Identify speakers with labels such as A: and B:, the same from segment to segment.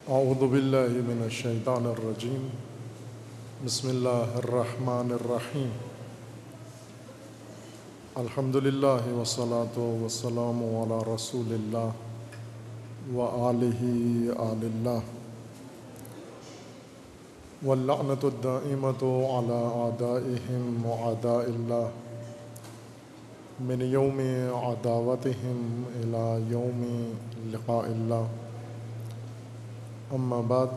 A: اعوذ باللہ من الشیطان الرجیم بسم اللہ الرحمن الرحیم الحمد للہ والصلاة والسلام علی رسول اللہ وآلہ آل اللہ واللعنۃ الدائمۃ علی اعدائہم وأعداء اللہ من یوم عداوتہم الی یوم لقاء اللہ اما بعد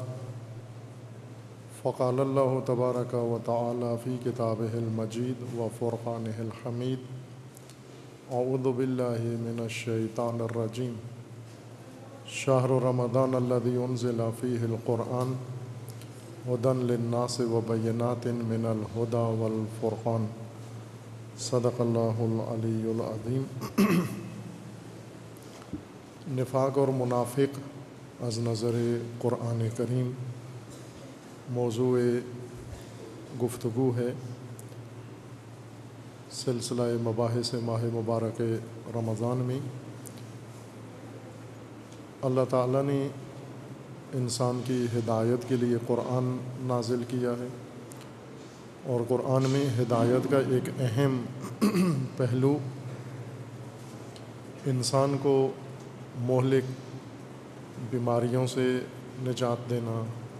A: فقال اللہ تبارک و تعالی فی کتابہ المجید و فرقانہ الحمید اعوذ باللہ من الشیطان الرجیم شہر رمضان الذی انزل فیہ القرآن ہدی للناس وبینات من الہدی والفرقان صدق اللہ العلی العظیم۔ نفاق اور منافق از نظر قرآن کریم موضوع گفتگو ہے۔ سلسلہ مباحث ماہ مبارک رمضان میں اللہ تعالیٰ نے انسان کی ہدایت کے لیے قرآن نازل کیا ہے، اور قرآن میں ہدایت کا ایک اہم پہلو انسان کو مہلک بیماریوں سے نجات دینا،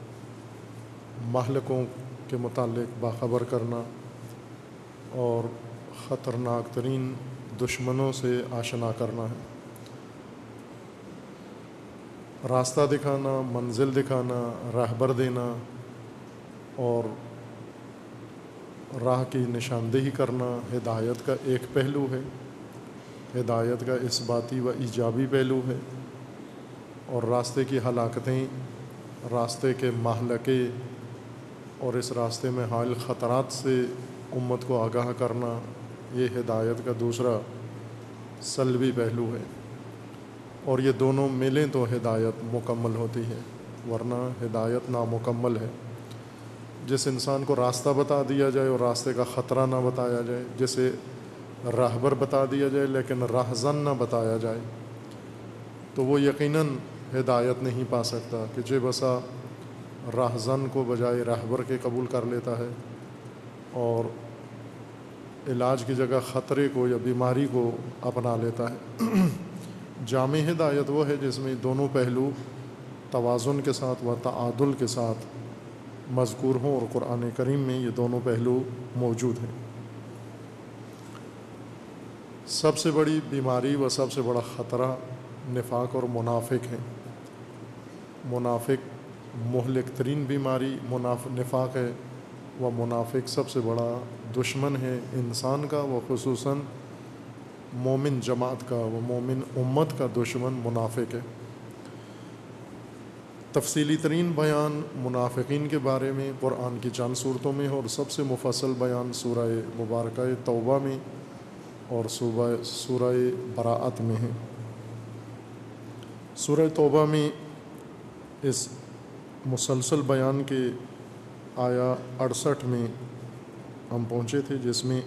A: مہلکوں کے متعلق باخبر کرنا اور خطرناک ترین دشمنوں سے آشنا کرنا ہے۔ راستہ دکھانا، منزل دکھانا، راہبر دینا اور راہ کی نشاندہی کرنا ہدایت کا ایک پہلو ہے، ہدایت کا اثباتی و ایجابی پہلو ہے، اور راستے کی ہلاکتیں، راستے کے مہلکے اور اس راستے میں حائل خطرات سے امت کو آگاہ کرنا یہ ہدایت کا دوسرا سلبی پہلو ہے، اور یہ دونوں ملیں تو ہدایت مکمل ہوتی ہے، ورنہ ہدایت نامکمل ہے۔ جس انسان کو راستہ بتا دیا جائے اور راستے کا خطرہ نہ بتایا جائے، جسے راہبر بتا دیا جائے لیکن راہزن نہ بتایا جائے، تو وہ یقیناً ہدایت نہیں پا سکتا، کہ جو بسا راہزن کو بجائے راہبر کے قبول کر لیتا ہے اور علاج کی جگہ خطرے کو یا بیماری کو اپنا لیتا ہے۔ جامع ہدایت وہ ہے جس میں دونوں پہلو توازن کے ساتھ و تعادل کے ساتھ مذکور ہوں، اور قرآن کریم میں یہ دونوں پہلو موجود ہیں۔ سب سے بڑی بیماری و سب سے بڑا خطرہ نفاق اور منافق ہیں۔ منافق مہلک ترین بیماری نفاق ہے، و منافق سب سے بڑا دشمن ہے انسان کا، و خصوصاً مومن جماعت کا و مومن امت کا دشمن منافق ہے۔ تفصیلی ترین بیان منافقین کے بارے میں قرآن کی چند صورتوں میں ہے، اور سب سے مفصل بیان سورہ مبارکہ توبہ میں اور سورہ براءت میں ہے۔ سورہ توبہ میں اس مسلسل بیان کے آیا 68 میں ہم پہنچے تھے، جس میں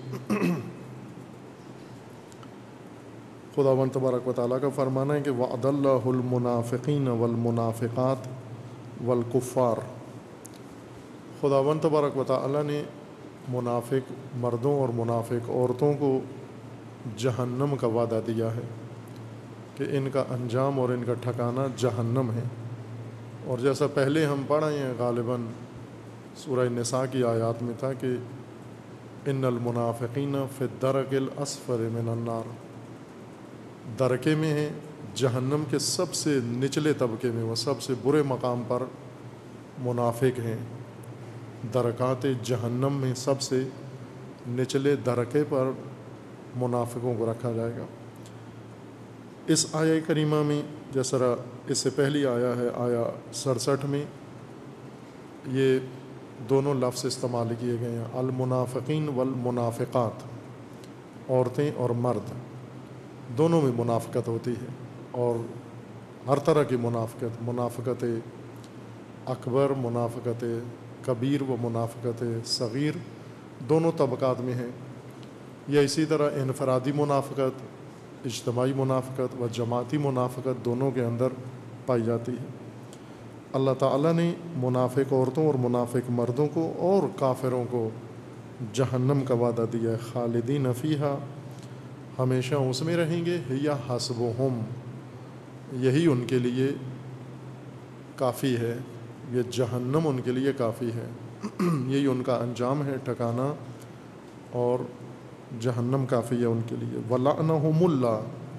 A: خداوند تبارک و تعالیٰ کا فرمانا ہے کہ وعد اللہ المنافقین والمنافقات والکفار۔ خداوند تبارک و تعالیٰ نے منافق مردوں اور منافق عورتوں کو جہنم کا وعدہ دیا ہے، کہ ان کا انجام اور ان کا ٹھکانہ جہنم ہے۔ اور جیسا پہلے ہم پڑھ آئے ہیں غالباً سورہ نساء کی آیات میں تھا کہ ان المنافقین فی الدرک الاسفل من النار، درکے میں ہیں جہنم کے سب سے نچلے طبقے میں، وہ سب سے برے مقام پر منافق ہیں۔ درکات جہنم میں سب سے نچلے درکے پر منافقوں کو رکھا جائے گا۔ اس آیہ کریمہ میں جیسا اس سے پہلی آیا ہے آیا 67 میں، یہ دونوں لفظ استعمال کیے گئے ہیں، المنافقین والمنافقات، عورتیں اور مرد دونوں میں منافقت ہوتی ہے، اور ہر طرح کی منافقت، منافقت اکبر، منافقت کبیر و منافقت صغیر، دونوں طبقات میں ہیں۔ یا اسی طرح انفرادی منافقت، اجتماعی منافقت و جماعتی منافقت دونوں کے اندر پائی جاتی ہے۔ اللہ تعالیٰ نے منافق عورتوں اور منافق مردوں کو اور کافروں کو جہنم کا وعدہ دیا ہے، خالدین فیہا، ہمیشہ اس میں رہیں گے، یا حسبہم، یہی ان کے لیے کافی ہے، یہ جہنم ان کے لیے کافی ہے، یہی ان کا انجام ہے، ٹھکانہ، اور جہنم کافی ہے ان کے لیے۔ وَلَعْنَهُمُ اللَّهُ،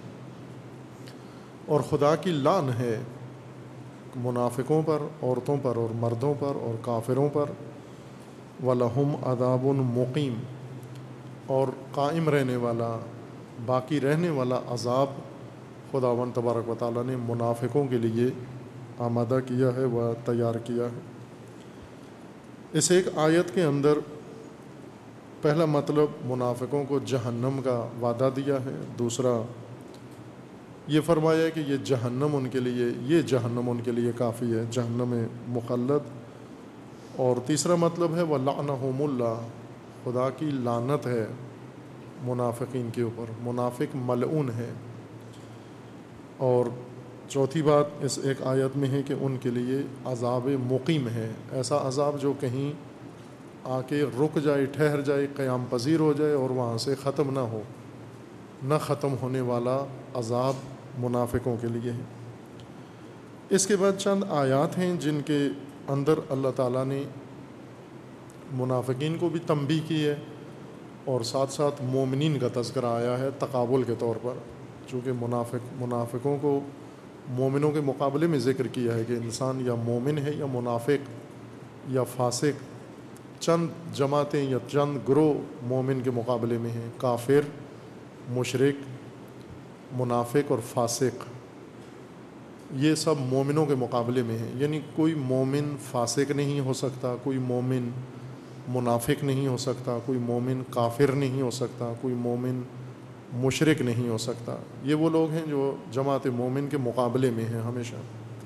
A: اور خدا کی لعن ہے منافقوں پر، عورتوں پر اور مردوں پر اور کافروں پر۔ وَلَهُمْ عَذَابٌ مُقِيمٌ، اور قائم رہنے والا، باقی رہنے والا عذاب خداوند تبارک و تعالیٰ نے منافقوں کے لیے آمادہ کیا ہے و تیار کیا ہے۔ اس ایک آیت کے اندر پہلا مطلب منافقوں کو جہنم کا وعدہ دیا ہے، دوسرا یہ فرمایا کہ یہ جہنم ان کے لیے، یہ جہنم ان کے لیے کافی ہے، جہنم مخلد، اور تیسرا مطلب ہے وَلَعْنَهُمُ اللَّهُ، خدا کی لعنت ہے منافقین کے اوپر، منافق ملعون ہے۔ اور چوتھی بات اس ایک آیت میں ہے کہ ان کے لیے عذاب مقیم ہے، ایسا عذاب جو کہیں آ کے رک جائے، ٹھہر جائے، قیام پذیر ہو جائے اور وہاں سے ختم نہ ہو، نہ ختم ہونے والا عذاب منافقوں کے لیے ہے۔ اس کے بعد چند آیات ہیں جن کے اندر اللہ تعالیٰ نے منافقین کو بھی تنبیہ کی ہے، اور ساتھ ساتھ مومنین کا تذکرہ آیا ہے تقابل کے طور پر، چونکہ منافقوں کو مومنوں کے مقابلے میں ذکر کیا ہے کہ انسان یا مومن ہے یا منافق یا فاسق، چند جماعتیں یا چند گروہ مومن کے مقابلے میں ہیں، کافر، مشرک، منافق اور فاسق، یہ سب مومنوں کے مقابلے میں ہیں، یعنی کوئی مومن فاسق نہیں ہو سکتا، کوئی مومن منافق نہیں ہو سکتا، کوئی مومن کافر نہیں ہو سکتا، کوئی مومن مشرک نہیں ہو سکتا۔ یہ وہ لوگ ہیں جو جماعت مومن کے مقابلے میں ہیں ہمیشہ۔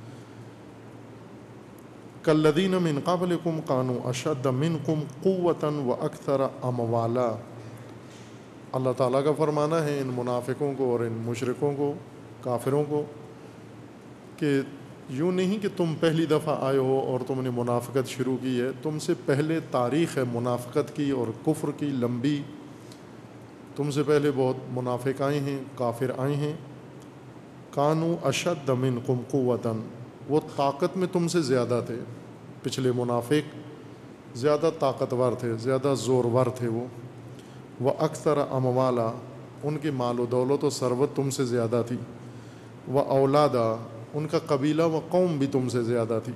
A: کالذین من قبلکم کانوا اشد منکم قوۃ واکثر اموالا، اللہ تعالیٰ کا فرمانا ہے ان منافقوں کو اور ان مشرکوں کو، کافروں کو، کہ یوں نہیں کہ تم پہلی دفعہ آئے ہو اور تم نے منافقت شروع کی ہے، تم سے پہلے تاریخ ہے منافقت کی اور کفر کی لمبی، تم سے پہلے بہت منافق آئے ہیں، کافر آئے ہیں۔ کانوا اشد منکم قوۃ، وہ طاقت میں تم سے زیادہ تھے، پچھلے منافق زیادہ طاقتور تھے، زیادہ زورور تھے وہ اکثر اموالا، ان کے مال و دولت و ثروت تم سے زیادہ تھی، وہ اولادا، ان کا قبیلہ و قوم بھی تم سے زیادہ تھی۔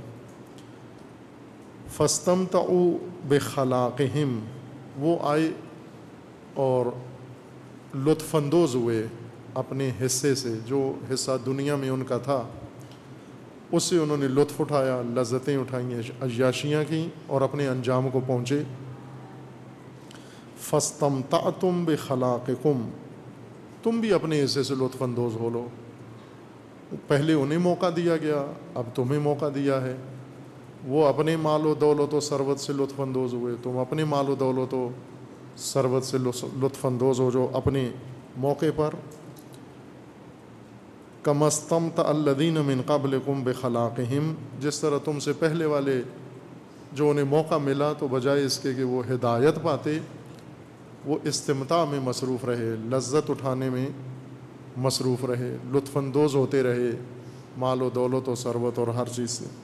A: فاستمتعوا بخلاقہم، وہ آئے اور لطف اندوز ہوئے اپنے حصے سے، جو حصہ دنیا میں ان کا تھا اس سے انہوں نے لطف اٹھایا، لذتیں اٹھائیں، عیاشیاں کیں اور اپنے انجام کو پہنچے۔ فاستمتعتم بخلاقکم، تم بھی اپنے حصے سے لطف اندوز ہو لو، پہلے انہیں موقع دیا گیا، اب تمہیں موقع دیا ہے، وہ اپنے مال و دولت و ثروت سے لطف اندوز ہوئے، تم اپنے مال و دولت و ثروت سے لطف اندوز ہو جو اپنے موقع پر۔ کما استمتع الذین من قبلکم بخلاقہم، جس طرح تم سے پہلے والے جو انہیں موقع ملا تو بجائے اس کے کہ وہ ہدایت پاتے، وہ استمتاع میں مصروف رہے، لذت اٹھانے میں مصروف رہے، لطف اندوز ہوتے رہے مال و دولت و ثروت اور ہر چیز سے۔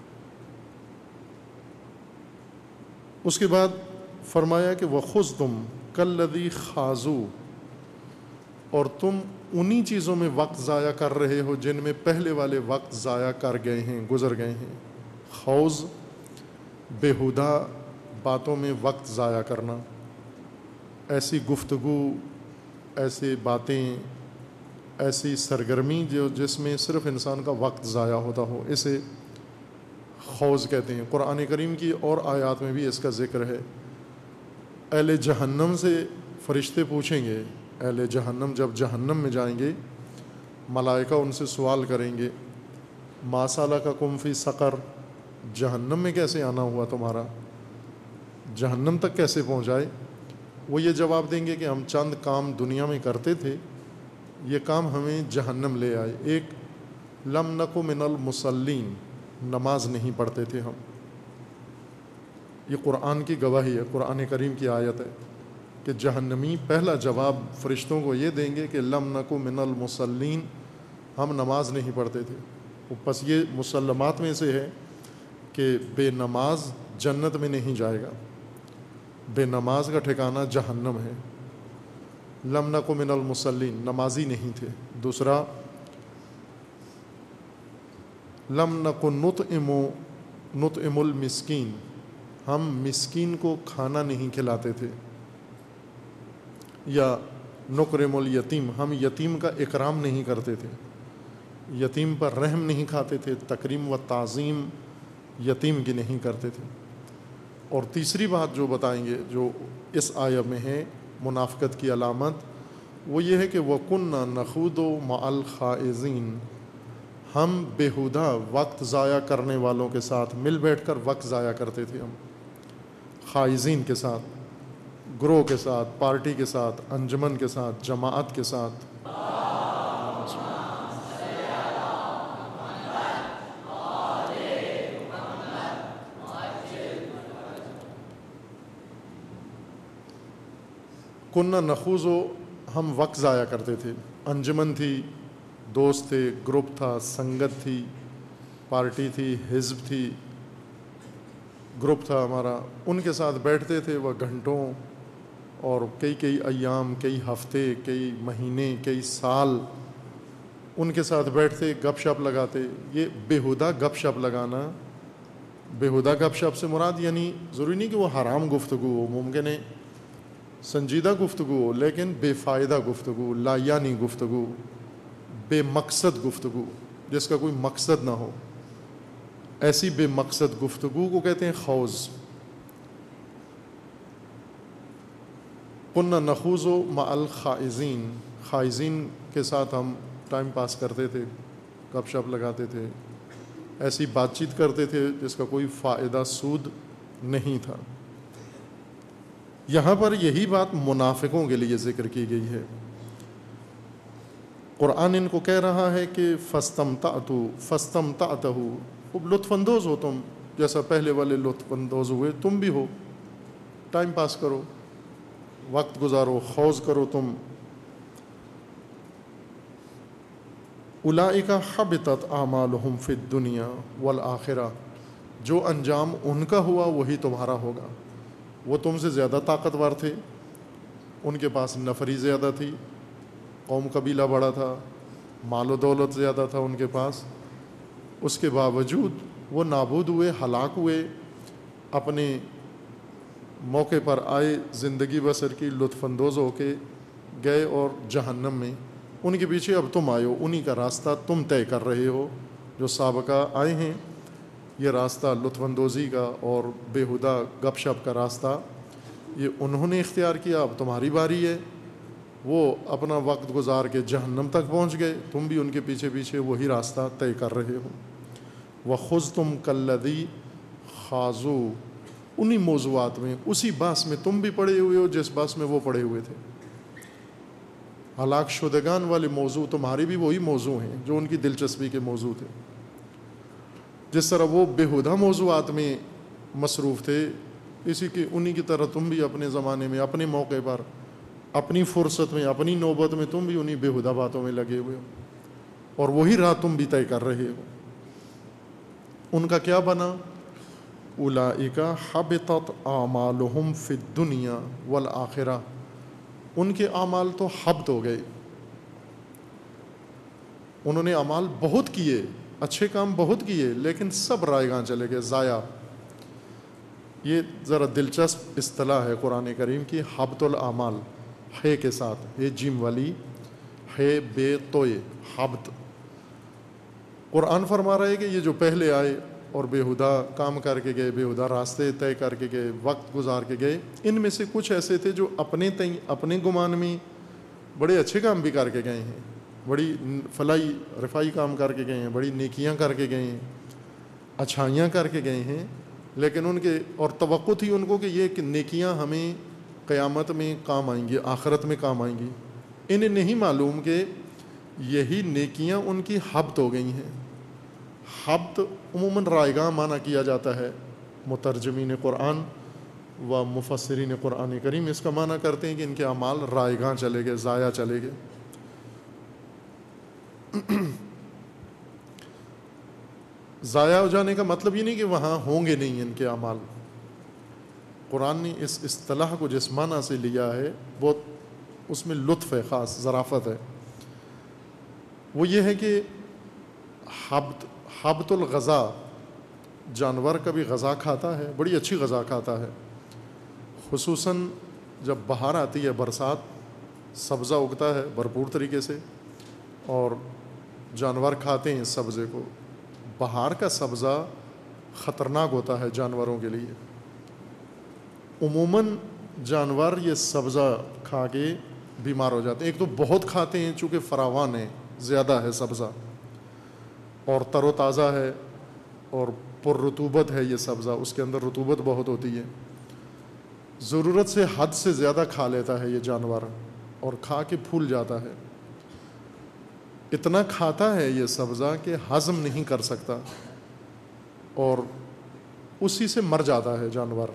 A: اس کے بعد فرمایا کہ وَخُذْتُمْ كَالَّذِي خَاضُوا، اور تم انہی چیزوں میں وقت ضائع کر رہے ہو جن میں پہلے والے وقت ضائع کر گئے ہیں، گزر گئے ہیں۔ خوض، بیہودہ باتوں میں وقت ضائع کرنا، ایسی گفتگو، ایسی باتیں، ایسی سرگرمی جو جس میں صرف انسان کا وقت ضائع ہوتا ہو، اسے خوض کہتے ہیں۔ قرآن کریم کی اور آیات میں بھی اس کا ذکر ہے۔ اہل جہنم سے فرشتے پوچھیں گے، اہل جہنم جب جہنم میں جائیں گے، ملائکہ ان سے سوال کریں گے، ما سلککم فی سقر، جہنم میں کیسے آنا ہوا تمہارا، جہنم تک کیسے پہنچائے؟ وہ یہ جواب دیں گے کہ ہم چند کام دنیا میں کرتے تھے، یہ کام ہمیں جہنم لے آئے۔ ایک، لم نکو من المصلین، نماز نہیں پڑھتے تھے ہم. یہ قرآن کی گواہی ہے, قرآن کریم کی آیت ہے کہ جہنمی پہلا جواب فرشتوں کو یہ دیں گے کہ لم نکو من المصلین, ہم نماز نہیں پڑھتے تھے. پس یہ مسلمات میں سے ہے کہ بے نماز جنت میں نہیں جائے گا, بے نماز کا ٹھکانہ جہنم ہے. لم نکو من المصلین, نمازی نہیں تھے. دوسرا, لم نکو نطعم المسکین, ہم مسکین کو کھانا نہیں کھلاتے تھے. یا نکرم الیتیم, ہم یتیم کا اکرام نہیں کرتے تھے, یتیم پر رحم نہیں کھاتے تھے, تکریم و تعظیم یتیم کی نہیں کرتے تھے. اور تیسری بات جو بتائیں گے جو اس آیہ میں ہے منافقت کی علامت, وہ یہ ہے کہ وَكُنَّا نَخُوضُ مَعَ الْخَائِضِينَ, ہم بیہودہ وقت ضائع کرنے والوں کے ساتھ مل بیٹھ کر وقت ضائع کرتے تھے. ہم خائزین کے ساتھ, گروہ کے ساتھ, پارٹی کے ساتھ, انجمن کے ساتھ, جماعت کے ساتھ. کنّا نخوض, ہم وقت ضائع کرتے تھے. انجمن تھی, دوست تھے, گروپ تھا, سنگت تھی, پارٹی تھی, حزب تھی, گروپ تھا ہمارا, ان کے ساتھ بیٹھتے تھے وہ گھنٹوں اور کئی ایام, کئی ہفتے, کئی مہینے, کئی سال ان کے ساتھ بیٹھتے, گپ شپ لگاتے. یہ بیہودہ گپ شپ لگانا, بیہودہ گپ شپ سے مراد یعنی ضروری نہیں کہ وہ حرام گفتگو ہو, ممکن ہے سنجیدہ گفتگو ہو لیکن بے فائدہ گفتگو, لا یعنی گفتگو, بے مقصد گفتگو جس کا کوئی مقصد نہ ہو, ایسی بے مقصد گفتگو کو کہتے ہیں خوض. کنّا نخوض مع الخائزین, خائزین کے ساتھ ہم ٹائم پاس کرتے تھے, گپ شپ لگاتے تھے, ایسی بات چیت کرتے تھے جس کا کوئی فائدہ سود نہیں تھا. یہاں پر یہی بات منافقوں کے لیے ذکر کی گئی ہے. قرآن ان کو کہہ رہا ہے کہ فاستمتعتہ, خوب لطف اندوز ہو تم, جیسا پہلے والے لطف اندوز ہوئے تم بھی ہو, ٹائم پاس کرو, وقت گزارو, خوض کرو تم. اولئک حبطت اعمالہم فی الدنیا والآخرہ, جو انجام ان کا ہوا وہی تمہارا ہوگا. وہ تم سے زیادہ طاقتور تھے, ان کے پاس نفری زیادہ تھی, قوم قبیلہ بڑا تھا, مال و دولت زیادہ تھا ان کے پاس, اس کے باوجود وہ نابود ہوئے, ہلاک ہوئے, اپنے موقع پر آئے, زندگی بسر کی, لطف اندوز ہو کے گئے اور جہنم میں. ان کے پیچھے اب تم آئے ہو, انہی کا راستہ تم طے کر رہے ہو. جو سابقہ آئے ہیں یہ راستہ لطف اندوزی کا اور بیہودہ گپ شپ کا راستہ یہ انہوں نے اختیار کیا, اب تمہاری باری ہے. وہ اپنا وقت گزار کے جہنم تک پہنچ گئے, تم بھی ان کے پیچھے پیچھے وہی راستہ طے کر رہے ہو. وَخُذْتُمْ كَالَّذِي خَاضُوا, انہی موضوعات میں, اسی باس میں تم بھی پڑے ہوئے ہو جس باس میں وہ پڑے ہوئے تھے. ہلاک شدگان والے موضوع تمہارے بھی وہی موضوع ہیں جو ان کی دلچسپی کے موضوع تھے. جس طرح وہ بیہودہ موضوعات میں مصروف تھے, اسی کی انہی کی طرح تم بھی اپنے زمانے میں, اپنے موقع پر, اپنی فرصت میں, اپنی نوبت میں تم بھی انہی بیہودہ باتوں میں لگے ہوئے ہو اور وہی راہ تم بھی طے کر رہے ہو. ان کا کیا بنا؟ اولئک حبطت اعمالہم فی الدنیا والآخرہ, ان کے اعمال تو حبط ہو گئے. انہوں نے اعمال بہت کیے, اچھے کام بہت کیے, لیکن سب رائیگاں چلے گئے, ضائع. یہ ذرا دلچسپ اصطلاح ہے قرآن کریم کی, حبط الاعمال, ہے کے ساتھ, ہے جیم والی, ہے بے توئے, حبط. قرآن فرما رہا ہے کہ یہ جو پہلے آئے اور بیہودہ کام کر کے گئے, بیہودہ راستے طے کر کے گئے, وقت گزار کے گئے, ان میں سے کچھ ایسے تھے جو اپنے گمان میں بڑے اچھے کام بھی کر کے گئے ہیں, بڑی فلاحی رفائی کام کر کے گئے ہیں, بڑی نیکیاں کر کے گئے ہیں, اچھائیاں کر کے گئے ہیں, لیکن ان کے اور توقع تھی ان کو کہ یہ نیکیاں ہمیں قیامت میں کام آئیں گی, آخرت میں کام آئیں گی. انہیں نہیں معلوم کہ یہی نیکیاں ان کی حبط ہو گئی ہیں. حبت عموماً رائگاں معنی کیا جاتا ہے، مترجمین قرآن و مفسرین قرآن کریم اس کا معنی کرتے ہیں کہ ان کے اعمال رائگاں چلے گئے، ضائع چلے گئے۔ ضائع ہو جانے کا مطلب یہ نہیں کہ وہاں ہوں گے نہیں ان کے اعمال۔ قرآن نے اس اصطلاح کو جس معنی سے لیا ہے بہت اس میں لطف ہے، خاص ظرافت ہے، وہ یہ ہے کہ حبت الغذا، جانور کبھی غذا کھاتا ہے، بڑی اچھی غذا کھاتا ہے، خصوصاً جب بہار آتی ہے، برسات، سبزہ اگتا ہے بھرپور طریقے سے اور جانور کھاتے ہیں اس سبزے کو۔ بہار کا سبزہ خطرناک ہوتا ہے جانوروں کے لیے۔ عموماً جانور یہ سبزہ کھا کے بیمار ہو جاتے ہیں۔ ایک تو بہت کھاتے ہیں چونکہ فراوان ہے، زیادہ ہے سبزہ اور تر و تازہ ہے اور پر رطوبت ہے یہ سبزہ، اس کے اندر رطوبت بہت ہوتی ہے، ضرورت سے حد سے زیادہ کھا لیتا ہے یہ جانور اور کھا کے پھول جاتا ہے۔ اتنا کھاتا ہے یہ سبزہ کہ ہضم نہیں کر سکتا اور اسی سے مر جاتا ہے جانور۔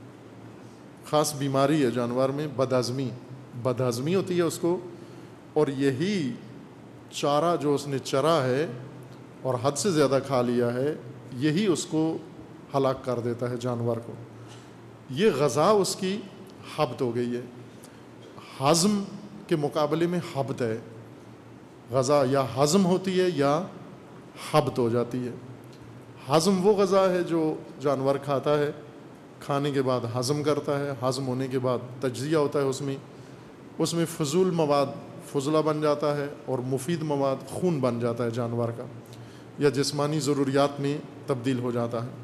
A: خاص بیماری ہے جانور میں، بدہضمی ہوتی ہے اس کو، اور یہی چارہ جو اس نے چرا ہے اور حد سے زیادہ کھا لیا ہے، یہی اس کو ہلاک کر دیتا ہے جانور کو۔ یہ غذا اس کی حبت ہو گئی ہے۔ ہضم کے مقابلے میں حبت ہے، غذا یا ہضم ہوتی ہے یا حبت ہو جاتی ہے۔ ہضم وہ غذا ہے جو جانور کھاتا ہے، کھانے کے بعد ہضم کرتا ہے، ہضم ہونے کے بعد تجزیہ ہوتا ہے، اس میں فضول مواد فضلہ بن جاتا ہے اور مفید مواد خون بن جاتا ہے جانور کا، یا جسمانی ضروریات میں تبدیل ہو جاتا ہے۔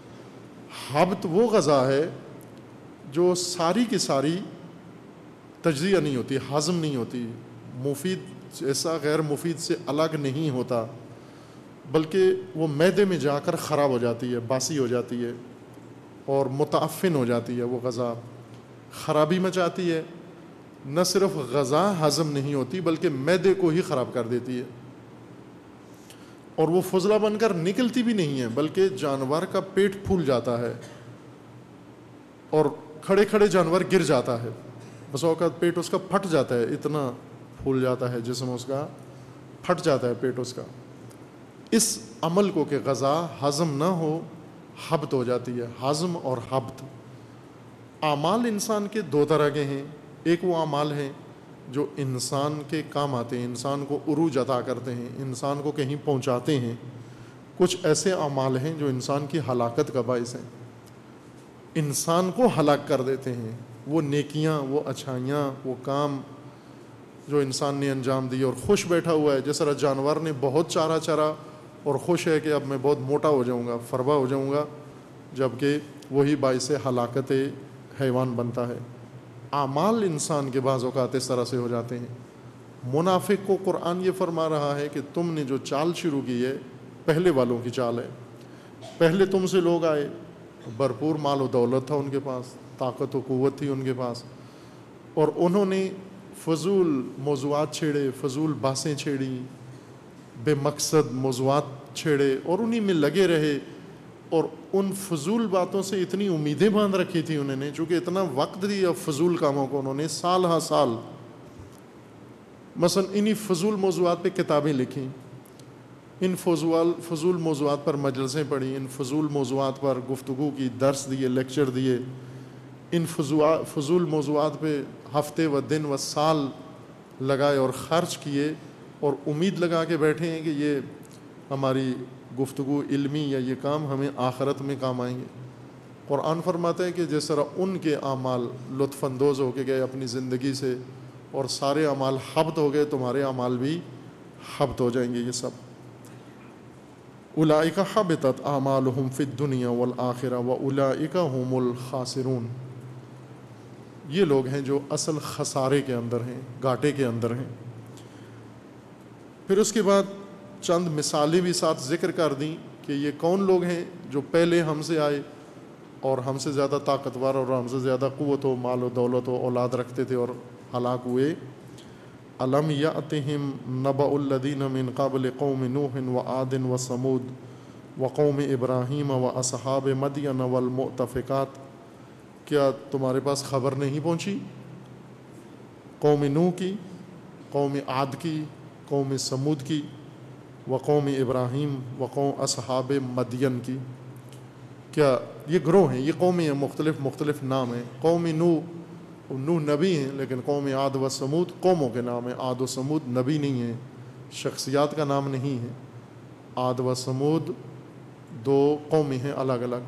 A: حبت وہ غذا ہے جو ساری کی ساری تجزیہ نہیں ہوتی، ہضم نہیں ہوتی، مفید جیسا غیر مفید سے الگ نہیں ہوتا، بلکہ وہ معدے میں جا کر خراب ہو جاتی ہے، باسی ہو جاتی ہے اور متعفن ہو جاتی ہے۔ وہ غذا خرابی مچاتی ہے، نہ صرف غذا ہضم نہیں ہوتی بلکہ معدے کو ہی خراب کر دیتی ہے، اور وہ فضلہ بن کر نکلتی بھی نہیں ہے بلکہ جانور کا پیٹ پھول جاتا ہے اور کھڑے کھڑے جانور گر جاتا ہے، بس اوقات پیٹ اس کا پھٹ جاتا ہے، اتنا پھول جاتا ہے جسم اس کا، پھٹ جاتا ہے پیٹ اس کا۔ اس عمل کو کہ غذا ہضم نہ ہو، حبت ہو جاتی ہے۔ ہضم اور حبت، اعمال انسان کے دو طرح کے ہیں۔ ایک وہ اعمال ہیں جو انسان کے کام آتے ہیں، انسان کو عروج عطا کرتے ہیں، انسان کو کہیں پہنچاتے ہیں۔ کچھ ایسے اعمال ہیں جو انسان کی ہلاکت کا باعث ہیں، انسان کو ہلاک کر دیتے ہیں۔ وہ نیکیاں، وہ اچھائیاں، وہ کام جو انسان نے انجام دی اور خوش بیٹھا ہوا ہے، جس طرح جانور نے بہت چارہ چرا اور خوش ہے کہ اب میں بہت موٹا ہو جاؤں گا، فربا ہو جاؤں گا، جبکہ وہی باعث ہلاکت حیوان بنتا ہے۔ اعمال انسان کے بعض اوقات اس طرح سے ہو جاتے ہیں۔ منافق کو قرآن یہ فرما رہا ہے کہ تم نے جو چال شروع کی ہے پہلے والوں کی چال ہے۔ پہلے تم سے لوگ آئے، بھرپور مال و دولت تھا ان کے پاس، طاقت و قوت تھی ان کے پاس، اور انہوں نے فضول موضوعات چھیڑے، فضول باتیں چھیڑی، بے مقصد موضوعات چھیڑے اور انہی میں لگے رہے، اور ان فضول باتوں سے اتنی امیدیں باندھ رکھی تھی انہوں نے، چونکہ اتنا وقت دیا فضول کاموں کو، انہوں نے سال ہا سال مثلا انہی فضول موضوعات پہ کتابیں لکھیں، ان فضول موضوعات پر مجلسیں پڑھی، ان فضول موضوعات پر گفتگو کی، درس دیے، لیکچر دیے، ان فضول موضوعات پہ ہفتے و دن و سال لگائے اور خرچ کیے، اور امید لگا کے بیٹھے ہیں کہ یہ ہماری گفتگو علمی یا یہ کام ہمیں آخرت میں کام آئیں گے۔ قرآن فرماتا ہے کہ جس طرح ان کے اعمال لطف اندوز ہو کے گئے اپنی زندگی سے اور سارے اعمال حبت ہو گئے، تمہارے اعمال بھی حبت ہو جائیں گے یہ سب۔ اولئک حبطت اعمالهم فی الدنیا والآخرہ واولئک هم الخاسرون۔ یہ لوگ ہیں جو اصل خسارے کے اندر ہیں، گھاٹے کے اندر ہیں۔ پھر اس کے بعد چند مثالیں بھی ساتھ ذکر کر دیں کہ یہ کون لوگ ہیں جو پہلے ہم سے آئے اور ہم سے زیادہ طاقتور اور ہم سے زیادہ قوت و مال و دولت و اولاد رکھتے تھے اور ہلاک ہوئے۔ الم یأتہم نبأ الذین من قبل قوم نوح وعاد وثمود وقوم ابراہیم و اصحاب مدین والمؤتفقات، کیا تمہارے پاس خبر نہیں پہنچی قوم نوح کی، قوم عاد کی، قوم سمود کی، وقوم ابراہیم وقوم اصحاب مدین کی؟ کیا یہ گروہ ہیں، یہ قومیں ہیں، مختلف نام ہیں۔ قوم نوح نبی ہیں، لیکن قوم عاد و سمود قوموں کے نام ہیں۔ عاد و سمود نبی نہیں ہیں، شخصیات کا نام نہیں ہے۔ عاد و سمود دو قومیں ہیں الگ الگ۔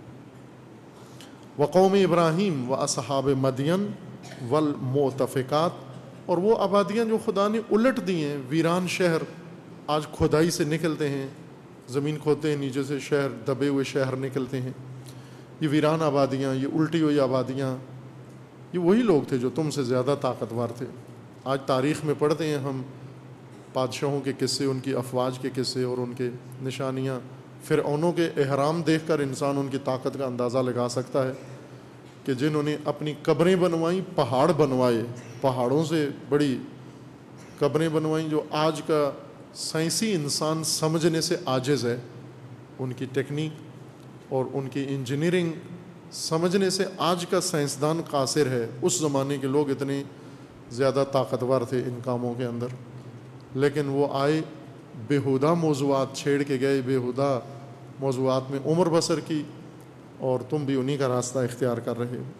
A: وقوم ابراہیم و اصحاب مدین والمؤتفقات، اور وہ آبادیاں جو خدا نے الٹ دی ہیں، ویران شہر آج کھدائی سے نکلتے ہیں، زمین کھودتے ہیں نیچے سے شہر، دبے ہوئے شہر نکلتے ہیں۔ یہ ویران آبادیاں، یہ الٹی ہوئی آبادیاں، یہ وہی لوگ تھے جو تم سے زیادہ طاقتور تھے۔ آج تاریخ میں پڑھتے ہیں ہم بادشاہوں کے قصے، ان کی افواج کے قصے اور ان کے نشانیاں۔ فرعونوں کے احرام دیکھ کر انسان ان کی طاقت کا اندازہ لگا سکتا ہے کہ جنہوں نے اپنی قبریں بنوائیں، پہاڑ بنوائے، پہاڑوں سے بڑی قبریں بنوائیں جو آج کا سائنسی انسان سمجھنے سے عاجز ہے۔ ان کی ٹیکنیک اور ان کی انجینئرنگ سمجھنے سے آج کا سائنسدان قاصر ہے۔ اس زمانے کے لوگ اتنے زیادہ طاقتور تھے ان کاموں کے اندر، لیکن وہ آئے بیہودہ موضوعات چھیڑ کے گئے، بیہودہ موضوعات میں عمر بسر کی، اور تم بھی انہی کا راستہ اختیار کر رہے ہو۔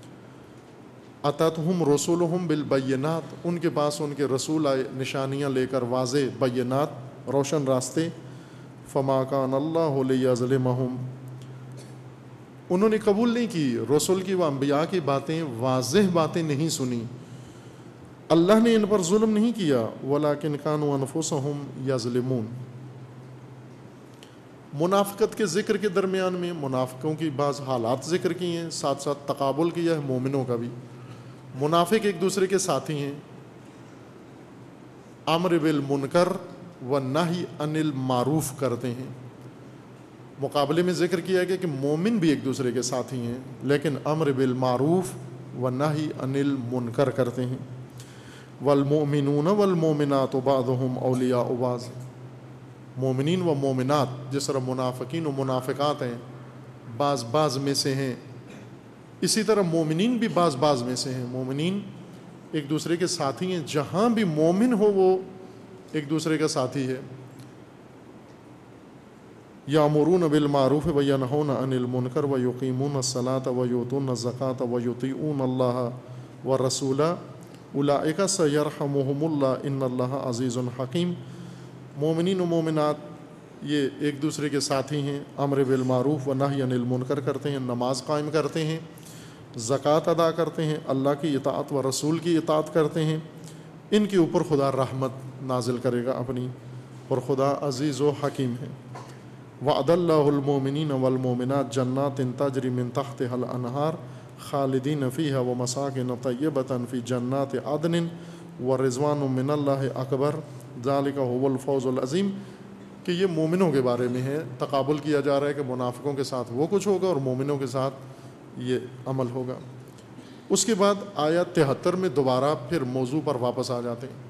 A: اتتہم رسولہم بالبینات، ان کے پاس ان کے رسول آئے نشانیاں لے کر، واضح بینات، روشن راستے۔ فما کان اللہ لیظلمہم، انہوں نے قبول نہیں کی رسول کی و انبیاء کی باتیں، واضح باتیں نہیں سنی، اللہ نے ان پر ظلم نہیں کیا، ولیکن کانوا انفسہم یظلمون۔ منافقت کے ذکر کے درمیان میں منافقوں کی بعض حالات ذکر کی ہیں، ساتھ ساتھ تقابل کیا ہے مومنوں کا بھی۔ منافق ایک دوسرے کے ساتھی ہیں، امر بالمنکر و نہی عن المعروف کرتے ہیں۔ مقابلے میں ذکر کیا گیا کہ مومن بھی ایک دوسرے کے ساتھی ہیں، لیکن امر بالمعروف و نہی عن المنکر کرتے ہیں۔ والمؤمنون والمؤمنات بعضهم اولیاء بعض، مومنین و مومنات جس طرح منافقین و منافقات ہیں بعض میں سے ہیں، اسی طرح مومنین بھی بعض میں سے ہیں۔ مومنین ایک دوسرے کے ساتھی ہیں، جہاں بھی مومن ہو وہ ایک دوسرے کا ساتھی ہے۔ یامرون بالمعروف وینہون عن المنکر ویقیمون الصلاۃ ویؤتون الزکاۃ ویطیعون اللہ ورسولہ اولئک سیرحمہم اللہ ان اللہ عزیز حکیم۔ مومنین و مومنات یہ ایک دوسرے کے ساتھی ہیں، امر بالمعروف و نہی عن المنکر کرتے ہیں، نماز قائم کرتے ہیں، زکوٰۃ ادا کرتے ہیں، اللہ کی اطاعت و رسول کی اطاعت کرتے ہیں۔ ان کے اوپر خدا رحمت نازل کرے گا اپنی، اور خدا عزیز و حکیم ہے۔ وعد اللہ المؤمنین والمؤمنات جنات تجری من تحتها الانہار خالدین فیہا ومساکن طیبۃ فی جنات عدن ورضوان من اللہ اکبر ذالک هو الفوز العظیم، کہ یہ مومنوں کے بارے میں ہے۔ تقابل کیا جا رہا ہے کہ منافقوں کے ساتھ وہ کچھ ہوگا اور مومنوں کے ساتھ یہ عمل ہوگا۔ اس کے بعد آیت 73 میں دوبارہ پھر موضوع پر واپس آ جاتے ہیں۔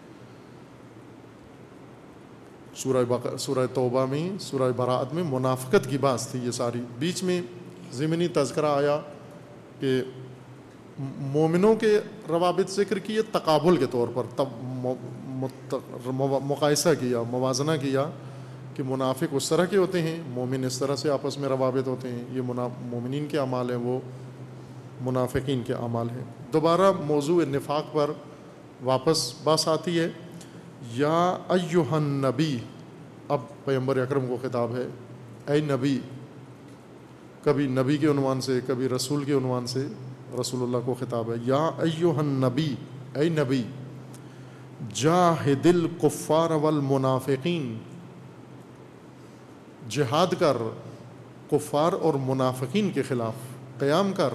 A: سورہ توبہ میں، سورہ براءت میں منافقت کی بات تھی یہ ساری، بیچ میں ضمنی تذکرہ آیا کہ مومنوں کے روابط ذکر کیے تقابل کے طور پر، تب مقایسہ کیا، موازنہ کیا کہ منافق اس طرح کے ہوتے ہیں، مومن اس طرح سے آپس میں روابط ہوتے ہیں۔ یہ مومنین کے اعمال ہیں، وہ منافقین کے اعمال ہیں۔ دوبارہ موضوع نفاق پر واپس بات آتی ہے۔ یا ایہا النبی، اب پیغمبر اکرم کو خطاب ہے، اے نبی، کبھی نبی کے عنوان سے، کبھی رسول کے عنوان سے رسول اللہ کو خطاب ہے۔ یا ایہا النبی، اے نبی، جاہد الکفار والمنافقین، جہاد کر کفار اور منافقین کے خلاف، قیام کر،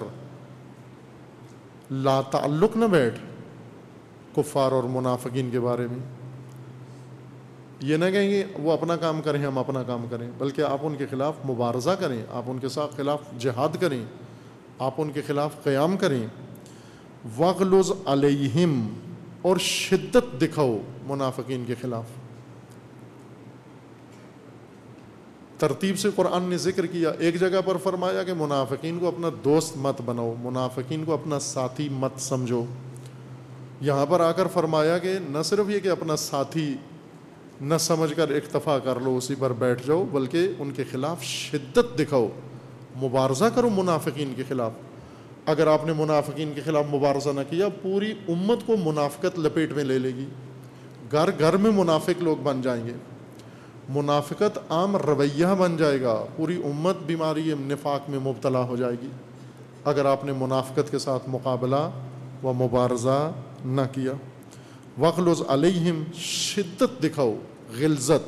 A: لا تعلق نہ بیٹھ کفار اور منافقین کے بارے میں۔ یہ نہ کہیں گے وہ اپنا کام کریں ہم اپنا کام کریں، بلکہ آپ ان کے خلاف مبارزہ کریں، آپ ان کے ساتھ خلاف جہاد کریں، آپ ان کے خلاف قیام کریں۔ وغلظ علیہم، اور شدت دکھاؤ منافقین کے خلاف، ترتیب سے قرآن نے ذکر کیا. ایک جگہ پر فرمایا کہ منافقین کو اپنا دوست مت بناؤ, منافقین کو اپنا ساتھی مت سمجھو. یہاں پر آ کر فرمایا کہ نہ صرف یہ کہ اپنا ساتھی نہ سمجھ کر اکتفا کر لو, اسی پر بیٹھ جاؤ, بلکہ ان کے خلاف شدت دکھاؤ, مبارزہ کرو منافقین کے خلاف. اگر آپ نے منافقین کے خلاف مبارزہ نہ کیا, پوری امت کو منافقت لپیٹ میں لے لے گی, گھر گھر میں منافق لوگ بن جائیں گے, منافقت عام رویہ بن جائے گا, پوری امت بیماری نفاق میں مبتلا ہو جائے گی اگر آپ نے منافقت کے ساتھ مقابلہ و مبارزہ نہ کیا. وغلظ علیہم, شدت دکھاؤ, غلظت,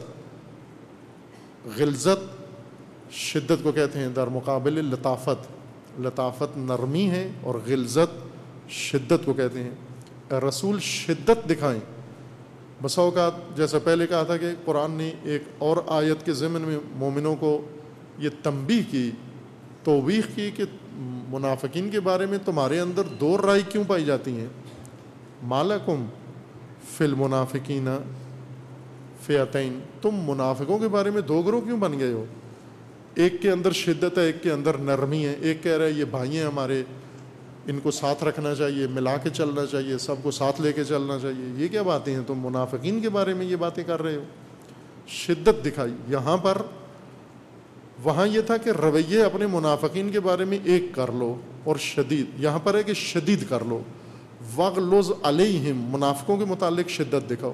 A: غلظت شدت کو کہتے ہیں, در مقابل لطافت, لطافت نرمی ہے اور غلظت شدت کو کہتے ہیں. رسول شدت دکھائیں. بسا اوقات جیسا پہلے کہا تھا کہ قرآن نے ایک اور آیت کے ضمن میں مومنوں کو یہ تنبیہ کی, توبیخ کی کہ منافقین کے بارے میں تمہارے اندر دو رائے کیوں پائی جاتی ہیں. مالکم فی المنافقین فئتین, تم منافقوں کے بارے میں دو گروہ کیوں بن گئے ہو, ایک کے اندر شدت ہے, ایک کے اندر نرمی ہے. ایک کہہ رہا ہے یہ بھائی ہیں ہمارے, ان کو ساتھ رکھنا چاہیے, ملا کے چلنا چاہیے, سب کو ساتھ لے کے چلنا چاہیے. یہ کیا باتیں ہیں, تم منافقین کے بارے میں یہ باتیں کر رہے ہو. شدت دکھائی یہاں پر. وہاں یہ تھا کہ رویے اپنے منافقین کے بارے میں ایک کر لو اور شدید, یہاں پر ہے کہ شدید کر لو. وغلظ علیہم, منافقوں کے متعلق شدت دکھاؤ.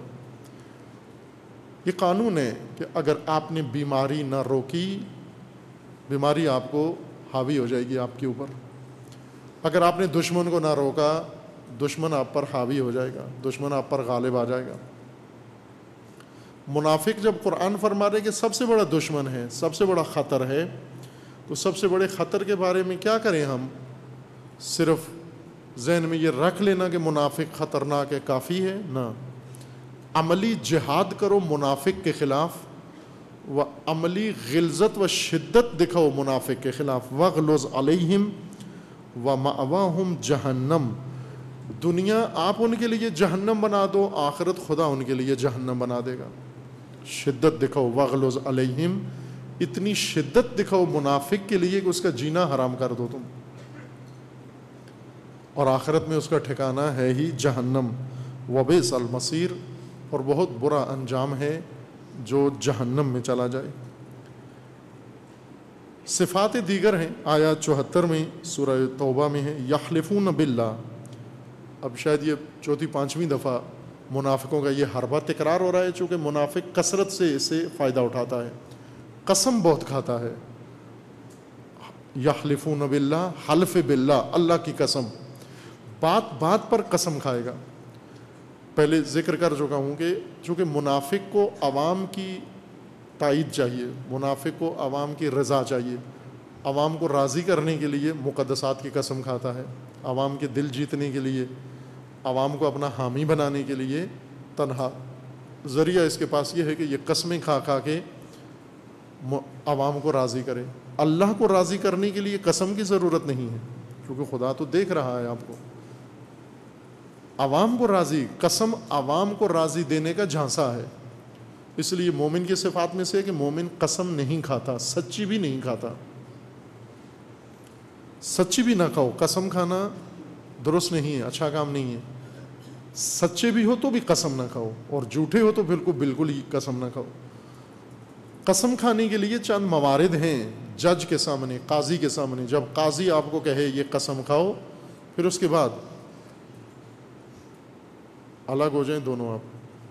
A: یہ قانون ہے کہ اگر آپ نے بیماری نہ روکی, بیماری آپ کو حاوی ہو جائے گی آپ کے اوپر. اگر آپ نے دشمن کو نہ روکا, دشمن آپ پر حاوی ہو جائے گا, دشمن آپ پر غالب آ جائے گا. منافق جب قرآن فرما رہے کہ سب سے بڑا دشمن ہے, سب سے بڑا خطر ہے, تو سب سے بڑے خطر کے بارے میں کیا کریں ہم؟ صرف ذہن میں یہ رکھ لینا کہ منافق خطرناک ہے کافی ہے؟ نہ, عملی جہاد کرو منافق کے خلاف, و عملی غلظت و شدت دکھاؤ منافق کے خلاف. وغلظ علیہم ومأواہم جہنم, دنیا آپ ان کے لیے جہنم بنا دو, آخرت خدا ان کے لیے جہنم بنا دے گا. شدت دکھاؤ. وغلظ علیہم, اتنی شدت دکھاؤ منافق کے لیے کہ اس کا جینا حرام کر دو تم, اور آخرت میں اس کا ٹھکانہ ہے ہی جہنم. وبئس المصیر, اور بہت برا انجام ہے جو جہنم میں چلا جائے. صفات دیگر ہیں آیات 74 میں سورہ توبہ میں ہے. یحلفون باللہ, اب شاید یہ چوتھی پانچویں دفعہ منافقوں کا یہ حربہ تکرار ہو رہا ہے, چونکہ منافق کثرت سے اس سے فائدہ اٹھاتا ہے, قسم بہت کھاتا ہے. یحلفون باللہ, حلف باللہ, اللہ کی قسم, بات بات پر قسم کھائے گا. پہلے ذکر کر چکا ہوں کہ چونکہ منافق کو عوام کی تائید چاہیے, منافق کو عوام کی رضا چاہیے, عوام کو راضی کرنے کے لیے مقدسات کی قسم کھاتا ہے, عوام کے دل جیتنے کے لیے, عوام کو اپنا حامی بنانے کے لیے تنہا ذریعہ اس کے پاس یہ ہے کہ یہ قسمیں کھا کھا کے عوام کو راضی کرے. اللہ کو راضی کرنے کے لیے قسم کی ضرورت نہیں ہے, کیونکہ خدا تو دیکھ رہا ہے آپ کو. عوام کو راضی, قسم عوام کو راضی دینے کا جھانسا ہے. اس لیے مومن کی صفات میں سے ہے کہ مومن قسم نہیں کھاتا, سچی بھی نہیں کھاتا. سچی بھی نہ کھاؤ, قسم کھانا درست نہیں ہے, اچھا کام نہیں ہے. سچے بھی ہو تو بھی قسم نہ کھاؤ, اور جھوٹے ہو تو بالکل ہی قسم نہ کھاؤ. قسم کھانے کے لیے چند موارد ہیں جج کے سامنے, قاضی کے سامنے. جب قاضی آپ کو کہے یہ قسم کھاؤ, پھر اس کے بعد الگ ہو جائیں دونوں آپ.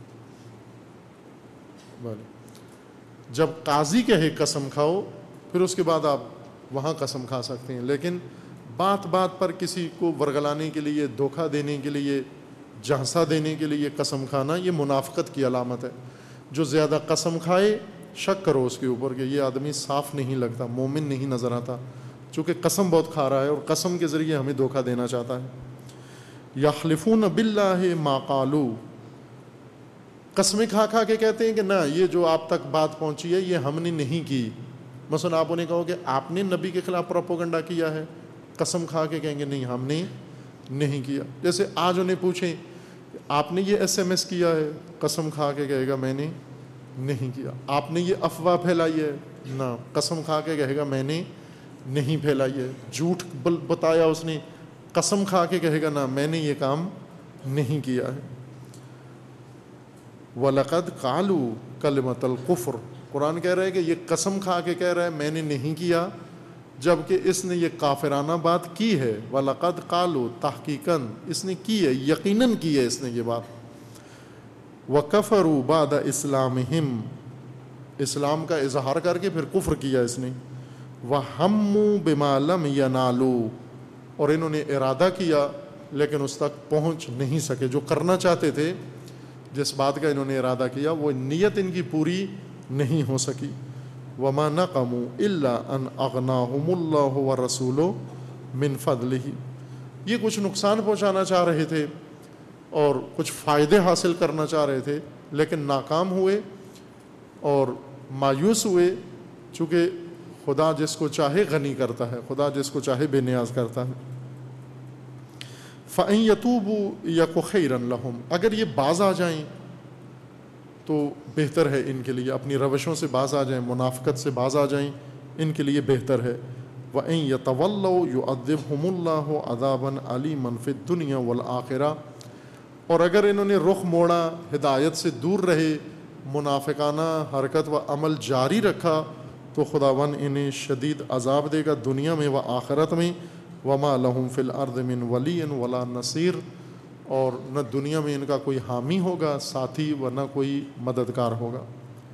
A: جب قاضی کہے قسم کھاؤ, پھر اس کے بعد آپ وہاں قسم کھا سکتے ہیں. لیکن بات بات پر کسی کو ورگلانے کے لیے, دھوکہ دینے کے لیے, جھانسا دینے کے لیے قسم کھانا, یہ منافقت کی علامت ہے. جو زیادہ قسم کھائے شک کرو اس کے اوپر کہ یہ آدمی صاف نہیں لگتا, مومن نہیں نظر آتا, چونکہ قسم بہت کھا رہا ہے اور قسم کے ذریعے ہمیں دھوکہ دینا چاہتا ہے. یحلفون باللہ ما قالوا, قسمیں کھا کھا کے کہتے ہیں کہ نہ, یہ جو آپ تک بات پہنچی ہے یہ ہم نے نہیں کی. مثلا آپ انہیں کہو کہ آپ نے نبی کے خلاف پروپیگنڈا کیا ہے, قسم کھا کے کہیں گے نہیں ہم نے نہیں کیا. جیسے آج انہیں پوچھیں آپ نے یہ SMS کیا ہے, قسم کھا کے کہے گا میں نے نہیں کیا. آپ نے یہ افواہ پھیلائی ہے, نہ قسم کھا کے کہے گا میں نے نہیں پھیلائی ہے. جھوٹ بتایا اس نے, قسم کھا کے کہے گا نہ میں نے یہ کام نہیں کیا ہے. وَلَقَدْ قَالُوا كَلِمَةَ الْكُفْرِ, قرآن کہہ رہا ہے کہ یہ قسم کھا کے کہہ رہا ہے میں نے نہیں کیا, جبکہ اس نے یہ کافرانہ بات کی ہے. وَلَقَدْ قَالُوا, تحقیقاً اس نے کی ہے, یقیناً کی ہے اس نے یہ بات. وَكَفَرُوا بَعْدَ إِسْلَامِهِمْ, اسلام کا اظہار کر کے پھر کفر کیا اس نے. وَهَمُّوا بِمَا لَمْ يَنَالُوا, اور انہوں نے ارادہ کیا لیکن اس تک پہنچ نہیں سکے. جو کرنا چاہتے تھے, جس بات کا انہوں نے ارادہ کیا, وہ نیت ان کی پوری نہیں ہو سکی. وَمَا نَقَمُوا إِلَّا أَنْ أَغْنَاهُمُ اللَّهُ وَرَسُولُهُ مِنْ فَضْلِهِ, یہ کچھ نقصان پہنچانا چاہ رہے تھے اور کچھ فائدے حاصل کرنا چاہ رہے تھے, لیکن ناکام ہوئے اور مایوس ہوئے, چونکہ خدا جس کو چاہے غنی کرتا ہے, خدا جس کو چاہے بے نیاز کرتا ہے. فَإِن يَتُوبُوا يَكُ خَيْرًا لَهُمْ, اگر یہ باز آ جائیں تو بہتر ہے ان کے لیے, اپنی روشوں سے باز آ جائیں, منافقت سے باز آ جائیں, ان کے لیے بہتر ہے. وَإِن يَتَوَلَّوْا يُعَذِّبْهُمُ اللَّهُ عَذَابًا عَلِيمًا فِي الدُّنْيَا وَالْآخِرَةِ, اور اگر انہوں نے رخ موڑا, ہدایت سے دور رہے, منافقانہ حرکت و عمل جاری رکھا, تو خداوند انہیں شدید عذاب دے گا دنیا میں و آخرت میں. وَمَا لَهُمْ فِي الْأَرْضِ مِنْ وَلِيٍّ وَلَا نَصِيرٍ, اور نہ دنیا میں ان کا کوئی حامی ہوگا, ساتھی, و نہ کوئی مددگار ہوگا.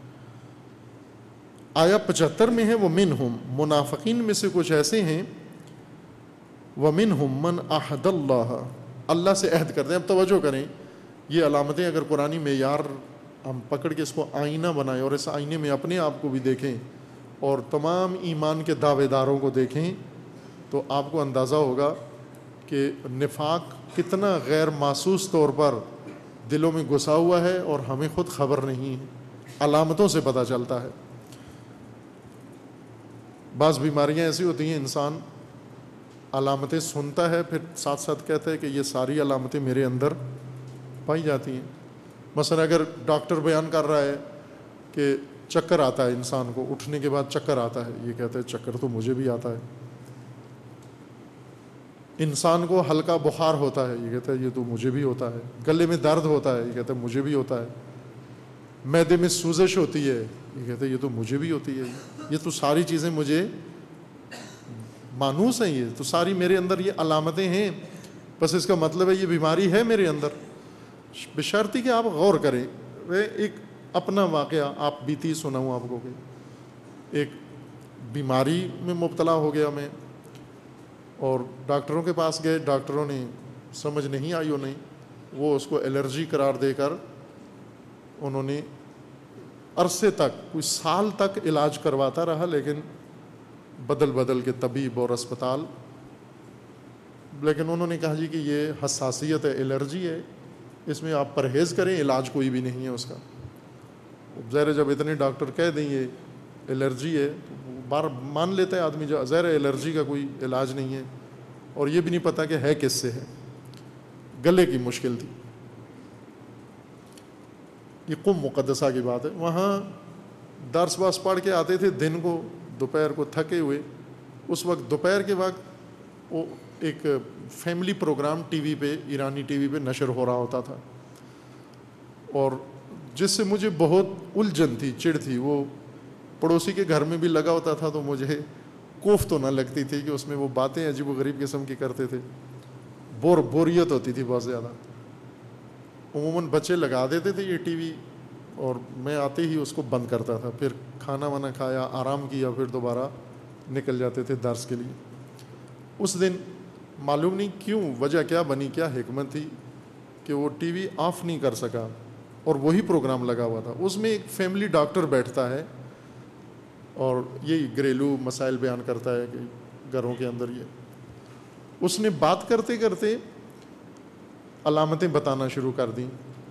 A: آیا 75 میں ہے وَمِنْهُمْ, منافقین میں سے کچھ ایسے ہیں, وَمِنْهُمْ مَنْ أَحَدَ اللَّهَ, اللہ سے عہد کرتے ہیں. اب توجہ کریں, یہ علامتیں اگر قرآنی معیار ہم پکڑ کے اس کو آئینہ بنائیں اور اس آئینے میں اپنے آپ کو بھی دیکھیں اور تمام ایمان کے دعوے داروں کو دیکھیں, تو آپ کو اندازہ ہوگا کہ نفاق کتنا غیر محسوس طور پر دلوں میں گھسا ہوا ہے اور ہمیں خود خبر نہیں ہے. علامتوں سے پتہ چلتا ہے. بعض بیماریاں ایسی ہوتی ہیں, انسان علامتیں سنتا ہے پھر ساتھ ساتھ کہتا ہے کہ یہ ساری علامتیں میرے اندر پائی جاتی ہیں. مثلا اگر ڈاکٹر بیان کر رہا ہے کہ چکر آتا ہے انسان کو, اٹھنے کے بعد چکر آتا ہے, یہ کہتا ہے چکر تو مجھے بھی آتا ہے. انسان کو ہلکا بخار ہوتا ہے, یہ کہتا ہے یہ تو مجھے بھی ہوتا ہے. گلے میں درد ہوتا ہے, یہ کہتا ہے مجھے بھی ہوتا ہے. معدے میں سوزش ہوتی ہے, یہ کہتا ہے یہ تو مجھے بھی ہوتی ہے. یہ تو ساری چیزیں مجھے مانوس ہیں, یہ تو ساری میرے اندر یہ علامتیں ہیں, بس اس کا مطلب ہے یہ بیماری ہے میرے اندر. بشرطی کہ آپ غور کریں. ایک اپنا واقعہ آپ بیتی سناؤں آپ کو, کہ ایک بیماری میں مبتلا ہو گیا میں, اور ڈاکٹروں کے پاس گئے, ڈاکٹروں نے سمجھ نہیں آئی انہیں, وہ اس کو الرجی قرار دے کر انہوں نے عرصے تک, کوئی سال تک علاج کرواتا رہا, لیکن بدل کے طبیب اور اسپتال, لیکن انہوں نے کہا جی کہ یہ حساسیت ہے, الرجی ہے, اس میں آپ پرہیز کریں, علاج کوئی بھی نہیں ہے اس کا. ظاہر جب اتنے ڈاکٹر کہہ دیں یہ الرجی ہے, بار مان لیتا ہے آدمی, جو ظاہر الرجی کا کوئی علاج نہیں ہے, اور یہ بھی نہیں پتہ کہ ہے کس سے ہے. گلے کی مشکل تھی, یہ قم مقدسہ کی بات ہے. وہاں درس باس پڑھ کے آتے تھے دن کو, دوپہر کو تھکے ہوئے. اس وقت دوپہر کے وقت وہ ایک فیملی پروگرام ٹی وی پہ, ایرانی ٹی وی پہ نشر ہو رہا ہوتا تھا, اور جس سے مجھے بہت الجھن تھی, چڑ تھی. وہ پڑوسی کے گھر میں بھی لگا ہوتا تھا تو مجھے کوفت تو نہ لگتی تھی کہ اس میں وہ باتیں عجیب و غریب قسم کی کرتے تھے, بوریت ہوتی تھی بہت زیادہ. عموماً بچے لگا دیتے تھے یہ ٹی وی, اور میں آتے ہی اس کو بند کرتا تھا, پھر کھانا وانا کھایا, آرام کیا, پھر دوبارہ نکل جاتے تھے درس کے لیے. اس دن معلوم نہیں کیوں, وجہ کیا بنی, کیا حکمت تھی کہ وہ ٹی وی آف نہیں کر سکا, اور وہی پروگرام لگا ہوا تھا. اس میں ایک فیملی ڈاکٹر بیٹھتا ہے اور یہی گھریلو مسائل بیان کرتا ہے کہ گھروں کے اندر یہ. اس نے بات کرتے کرتے علامتیں بتانا شروع کر دیں.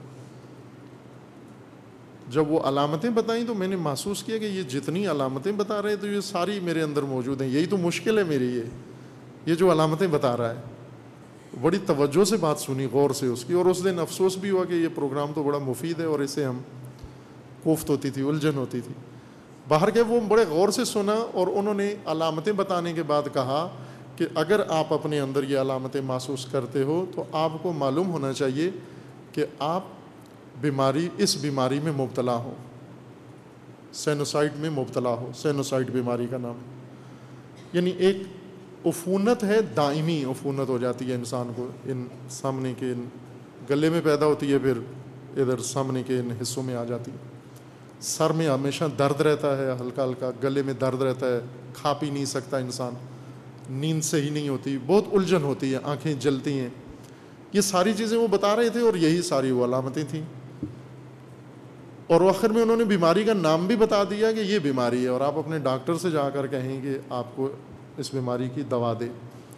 A: جب وہ علامتیں بتائیں تو میں نے محسوس کیا کہ یہ جتنی علامتیں بتا رہے ہیں تو یہ ساری میرے اندر موجود ہیں, یہی تو مشکل ہے میری, یہ جو علامتیں بتا رہا ہے. بڑی توجہ سے بات سنی, غور سے اس کی, اور اس دن افسوس بھی ہوا کہ یہ پروگرام تو بڑا مفید ہے اور اسے ہم کوفت ہوتی تھی, الجھن ہوتی تھی. باہر گئے، وہ بڑے غور سے سنا اور انہوں نے علامتیں بتانے کے بعد کہا کہ اگر آپ اپنے اندر یہ علامتیں محسوس کرتے ہو تو آپ کو معلوم ہونا چاہیے کہ آپ اس بیماری میں مبتلا ہو، سینوسائڈ میں مبتلا ہو۔ سینوسائڈ بیماری کا نام ہے، یعنی ایک عفونت ہے، دائمی عفونت ہو جاتی ہے انسان کو، ان سامنے کے گلے میں پیدا ہوتی ہے، پھر ادھر سامنے کے ان حصوں میں آ جاتی ہے۔ سر میں ہمیشہ درد رہتا ہے، ہلکا ہلکا گلے میں درد رہتا ہے، کھا پی نہیں سکتا انسان، نیند صحیح نہیں ہوتی، بہت الجھن ہوتی ہے، آنکھیں جلتی ہیں۔ یہ ساری چیزیں وہ بتا رہے تھے اور یہی ساری وہ علامتیں تھیں، اور آخر میں انہوں نے بیماری کا نام بھی بتا دیا کہ یہ بیماری ہے، اور آپ اپنے ڈاکٹر سے جا کر کہیں کہ آپ کو اس بیماری کی دوا دے۔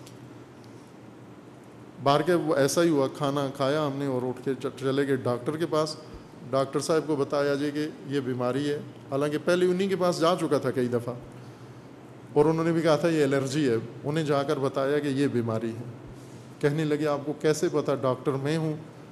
A: باہر کے وہ ایسا ہی ہوا، کھانا کھایا ہم نے اور اٹھ کے چلے گئے ڈاکٹر کے پاس۔ ڈاکٹر صاحب کو بتایا جی کہ یہ بیماری ہے، حالانکہ پہلے انہیں کے پاس جا چکا تھا کئی دفعہ، اور انہوں نے بھی کہا تھا یہ الرجی ہے۔ انہیں جا کر بتایا کہ یہ بیماری ہے۔ کہنے لگے آپ کو کیسے پتا؟ ڈاکٹر میں ہوں،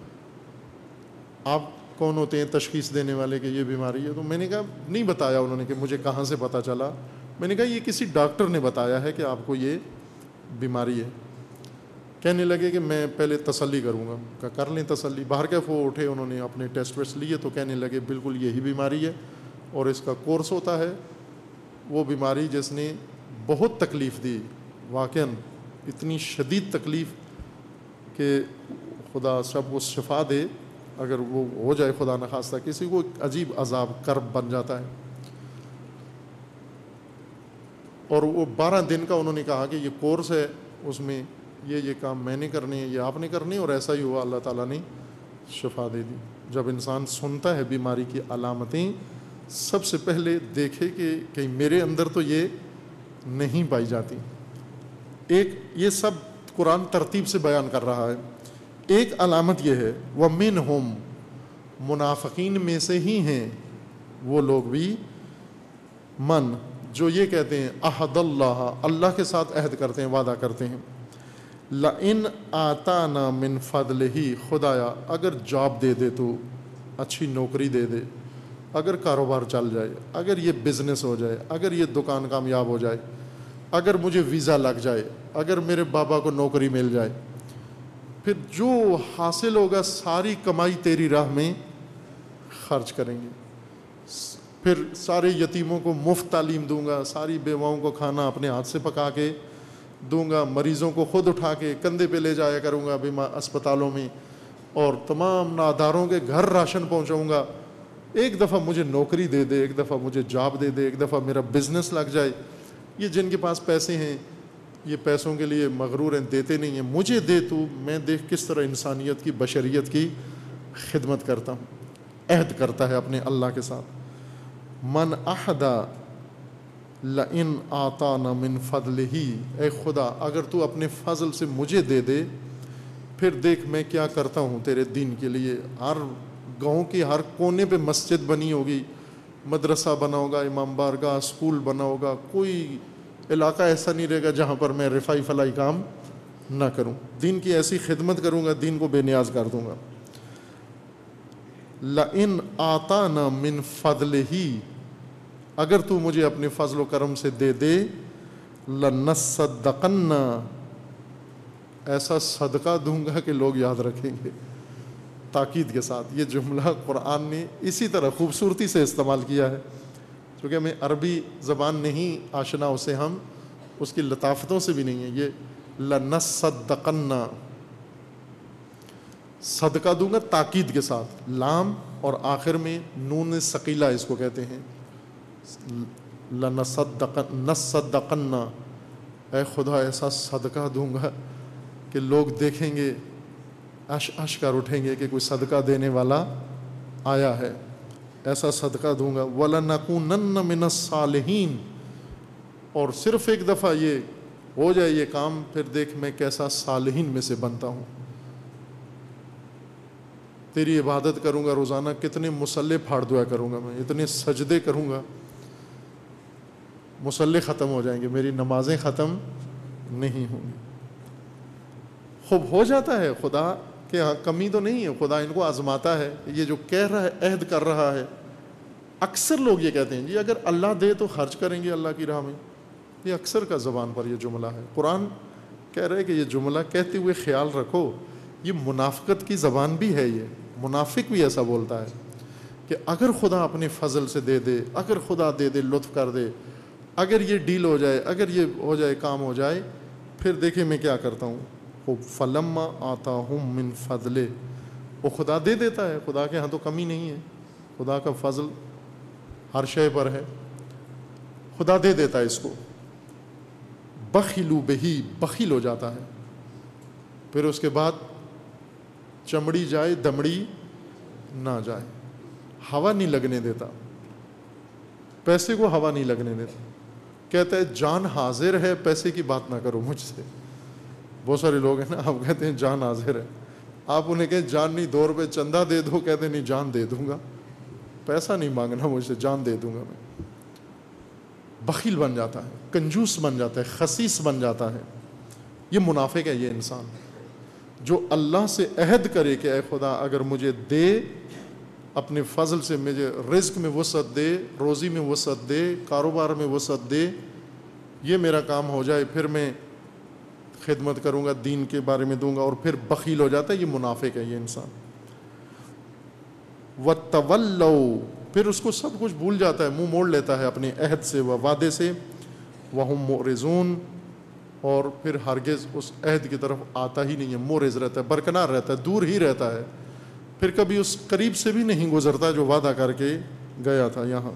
A: آپ کون ہوتے ہیں تشخیص دینے والے کہ یہ بیماری ہے؟ تو میں نے کہا نہیں بتایا انہوں نے کہ مجھے کہاں سے پتہ چلا۔ میں نے کہا یہ کسی ڈاکٹر نے بتایا ہے کہ آپ کو یہ بیماری ہے۔ کہنے لگے کہ میں پہلے تسلی کروں گا۔ کہا کر لیں تسلی۔ باہر کے وہ اٹھے، انہوں نے اپنے ٹیسٹ ویسٹ لیے تو کہنے لگے بالکل یہی بیماری ہے، اور اس کا کورس ہوتا ہے۔ وہ بیماری جس نے بہت تکلیف دی، واقعاً اتنی شدید تکلیف کہ خدا سب کو شفا دے، اگر وہ ہو جائے خدا نخواستہ کسی کو عجیب عذاب کرب بن جاتا ہے۔ اور وہ 12 دن کا انہوں نے کہا کہ یہ کورس ہے، اس میں یہ کام میں نے کرنے ہیں، یہ آپ نے کرنے، اور ایسا ہی ہوا، اللہ تعالیٰ نے شفا دے دی۔ جب انسان سنتا ہے بیماری کی علامتیں، سب سے پہلے دیکھے کہ کہیں میرے اندر تو یہ نہیں پائی جاتی۔ یہ سب قرآن ترتیب سے بیان کر رہا ہے۔ ایک علامت یہ ہے وَمِنْهُمْ، منافقین میں سے ہی ہیں وہ لوگ بھی، من جو یہ کہتے ہیں عہد اللہ کے ساتھ عہد کرتے ہیں، وعدہ کرتے ہیں، لَإِنْ آتَانَا مِنْ فَضْلِهِ، خدایا اگر جاب دے دے تو، اچھی نوکری دے دے، اگر کاروبار چل جائے، اگر یہ بزنس ہو جائے، اگر یہ دکان کامیاب ہو جائے، اگر مجھے ویزا لگ جائے، اگر میرے بابا کو نوکری مل جائے، پھر جو حاصل ہوگا ساری کمائی تیری راہ میں خرچ کریں گے، پھر سارے یتیموں کو مفت تعلیم دوں گا، ساری بیواؤں کو کھانا اپنے ہاتھ سے پکا کے دوں گا، مریضوں کو خود اٹھا کے کندھے پہ لے جایا کروں گا اسپتالوں میں، اور تمام ناداروں کے گھر راشن پہنچاؤں گا۔ ایک دفعہ مجھے نوکری دے دے، ایک دفعہ مجھے جاب دے دے، ایک دفعہ میرا بزنس لگ جائے۔ یہ جن کے پاس پیسے ہیں یہ پیسوں کے لیے مغرور ہیں، دیتے نہیں ہیں، مجھے دے تو میں دیکھ کس طرح انسانیت کی، بشریت کی خدمت کرتا ہوں۔ عہد کرتا ہے اپنے اللہ کے ساتھ۔ من احدا لئن آتانا من فضلہ، اے خدا اگر تو اپنے فضل سے مجھے دے دے، پھر دیکھ میں کیا کرتا ہوں تیرے دین کے لیے۔ ہر گاؤں کی ہر کونے پہ مسجد بنی ہوگی، مدرسہ بنا ہوگا، امام بارگاہ، اسکول بنا ہوگا، کوئی علاقہ ایسا نہیں رہے گا جہاں پر میں رفائی فلائی کام نہ کروں، دین کی ایسی خدمت کروں گا، دین کو بے نیاز کر دوں گا۔ لَإِنْ آتَانَا مِنْ فَضْلِهِ، اگر تو مجھے اپنے فضل و کرم سے دے دے، لَنَصَّدَّقَنَّ، ایسا صدقہ دوں گا کہ لوگ یاد رکھیں گے۔ تاکید کے ساتھ یہ جملہ قرآن نے اسی طرح خوبصورتی سے استعمال کیا ہے، چونکہ ہمیں عربی زبان نہیں آشنا، اسے ہم اس کی لطافتوں سے بھی نہیں ہیں۔ یہ لَنَصَّدَّقَنَّ، صدقہ دوں گا تاکید کے ساتھ، لام اور آخر میں نون ثقیلہ اس کو کہتے ہیں۔ نصدقن، اے خدا ایسا صدقہ دوں گا کہ لوگ دیکھیں گے، اش کر اٹھیں گے کہ کوئی صدقہ دینے والا آیا ہے، ایسا صدقہ دوں گا۔ وَلَنَكُونَنَّ مِنَ الصَّالِحِينَ، اور صرف ایک دفعہ یہ ہو جائے یہ کام، پھر دیکھ میں کیسا صالحین میں سے بنتا ہوں۔ تیری عبادت کروں گا روزانہ، کتنے مصلے پھاڑ دعا کروں گا میں، اتنے سجدے کروں گا، مصلے ختم ہو جائیں گے، میری نمازیں ختم نہیں ہوں گی۔ خوب ہو جاتا ہے، خدا کہ ہاں کمی تو نہیں ہے، خدا ان کو آزماتا ہے۔ یہ جو کہہ رہا ہے، عہد کر رہا ہے، اکثر لوگ یہ کہتے ہیں جی اگر اللہ دے تو خرچ کریں گے اللہ کی راہ میں. یہ اکثر کا زبان پر یہ جملہ ہے. قرآن کہہ رہے کہ یہ جملہ کہتے ہوئے خیال رکھو یہ منافقت کی زبان بھی ہے. یہ منافق بھی ایسا بولتا ہے کہ اگر خدا اپنے فضل سے دے دے, اگر خدا دے دے, لطف کر دے, اگر یہ ڈیل ہو جائے, اگر یہ ہو جائے, کام ہو جائے, پھر دیکھیں میں کیا کرتا ہوں. فلما آتاہم من فضلہ, وہ خدا دے دیتا ہے, خدا کے ہاں تو کمی نہیں ہے, خدا کا فضل ہر شے پر ہے, خدا دے دیتا ہے اس کو. بخلوا بہی, بخیل ہو جاتا ہے. پھر اس کے بعد چمڑی جائے دمڑی نہ جائے, ہوا نہیں لگنے دیتا, پیسے کو ہوا نہیں لگنے دیتا. کہتا ہے جان حاضر ہے, پیسے کی بات نہ کرو مجھ سے. بہت سارے لوگ ہیں نا, آپ کہتے ہیں جان حاضر ہے, آپ انہیں کہیں جان نہیں 2 روپے چندہ دے دو, کہتے نہیں جان دے دوں گا, پیسہ نہیں مانگنا مجھ سے, جان دے دوں گا میں. بخیل بن جاتا ہے, کنجوس بن جاتا ہے, خسیس بن جاتا ہے. یہ منافق ہے یہ انسان جو اللہ سے عہد کرے کہ اے خدا اگر مجھے دے, اپنے فضل سے مجھے رزق میں وسعت دے, روزی میں وسعت دے, کاروبار میں وسعت دے, یہ میرا کام ہو جائے, پھر میں خدمت کروں گا, دین کے بارے میں دوں گا, اور پھر بخیل ہو جاتا ہے. یہ منافق ہے یہ انسان. وَتَوَلَّوْا, پھر اس کو سب کچھ بھول جاتا ہے, منہ موڑ لیتا ہے اپنے عہد سے و وعدے سے. وَهُمْ مُعْرِضُونَ, اور پھر ہرگز اس عہد کی طرف آتا ہی نہیں ہے, مورز رہتا ہے, برکنار رہتا ہے, دور ہی رہتا ہے, پھر کبھی اس قریب سے بھی نہیں گزرتا جو وعدہ کر کے گیا تھا. یہاں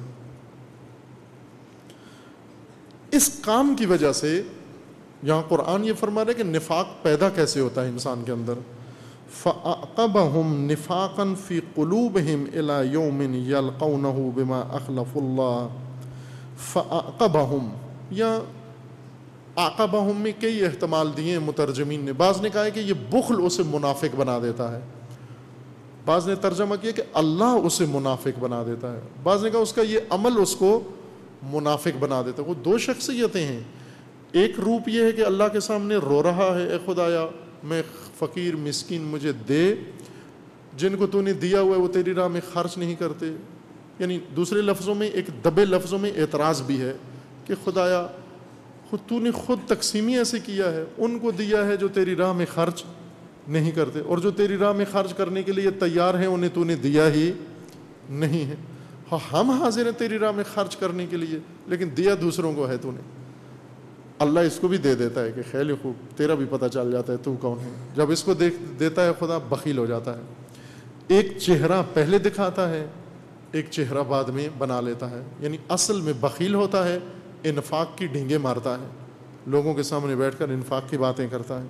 A: اس کام کی وجہ سے یہاں قرآن یہ فرما رہا ہے کہ نفاق پیدا کیسے ہوتا ہے انسان کے اندر. فَأَعْقَبَهُمْ نِفَاقًا فِي قُلُوبِهِمْ إِلَى يَوْمٍ يَلْقَوْنَهُ بِمَا أَخْلَفُوا اللَّهَ. فَأَعْقَبَهُمْ, یا عَقَبَهُمْ میں کئی احتمال دیے ہیں مترجمین نے. بعض نے کہا ہے کہ یہ بخل اسے منافق بنا دیتا ہے, بعض نے ترجمہ کیا کہ اللہ اسے منافق بنا دیتا ہے, بعض نے کہا اس کا یہ عمل اس کو منافق بنا دیتا ہے. وہ 2 شخصیتیں ہیں. ایک روپ یہ ہے کہ اللہ کے سامنے رو رہا ہے, اے خدایا میں فقیر مسکین, مجھے دے, جن کو تو نے دیا ہوا ہے وہ تیری راہ میں خرچ نہیں کرتے. یعنی دوسرے لفظوں میں, ایک دبے لفظوں میں اعتراض بھی ہے کہ خدایا خود تو نے خود تقسیمی ایسے کیا ہے, ان کو دیا ہے جو تیری راہ میں خرچ نہیں کرتے, اور جو تیری راہ میں خرچ کرنے کے لیے تیار ہیں انہیں تو نے دیا ہی نہیں ہے. ہاں ہم حاضر ہیں تیری راہ میں خرچ کرنے کے لیے, لیکن دیا دوسروں کو ہے تو نے. اللہ اس کو بھی دے دیتا ہے کہ خیال خوب, تیرا بھی پتہ چل جاتا ہے تو کون ہے. جب اس کو دیتا ہے خدا, بخیل ہو جاتا ہے. ایک چہرہ پہلے دکھاتا ہے, ایک چہرہ بعد میں بنا لیتا ہے. یعنی اصل میں بخیل ہوتا ہے, انفاق کی ڈھینگے مارتا ہے, لوگوں کے سامنے بیٹھ کر انفاق کی باتیں کرتا ہے.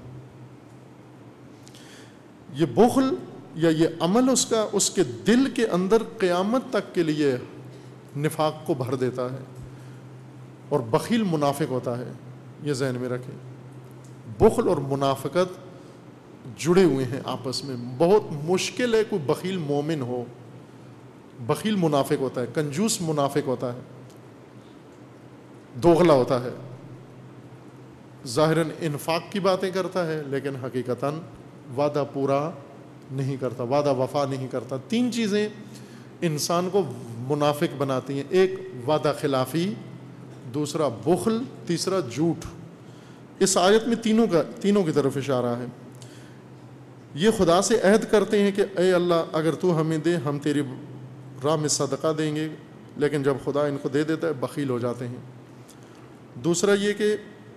A: یہ بخل یا یہ عمل اس کے دل کے اندر قیامت تک کے لیے نفاق کو بھر دیتا ہے, اور بخیل منافق ہوتا ہے. یہ ذہن میں رکھیں, بخل اور منافقت جڑے ہوئے ہیں آپس میں. بہت مشکل ہے کوئی بخیل مومن ہو. بخیل منافق ہوتا ہے, کنجوس منافق ہوتا ہے, دوغلا ہوتا ہے, ظاہراً انفاق کی باتیں کرتا ہے لیکن حقیقتاً وعدہ پورا نہیں کرتا, وعدہ وفا نہیں کرتا. 3 چیزیں انسان کو منافق بناتی ہیں. ایک وعدہ خلافی, دوسرا بخل, تیسرا جھوٹ. اس آیت میں تینوں کی طرف اشارہ ہے. یہ خدا سے عہد کرتے ہیں کہ اے اللہ اگر تو ہمیں دے ہم تیری راہ میں صدقہ دیں گے, لیکن جب خدا ان کو دے دیتا ہے بخیل ہو جاتے ہیں. دوسرا یہ کہ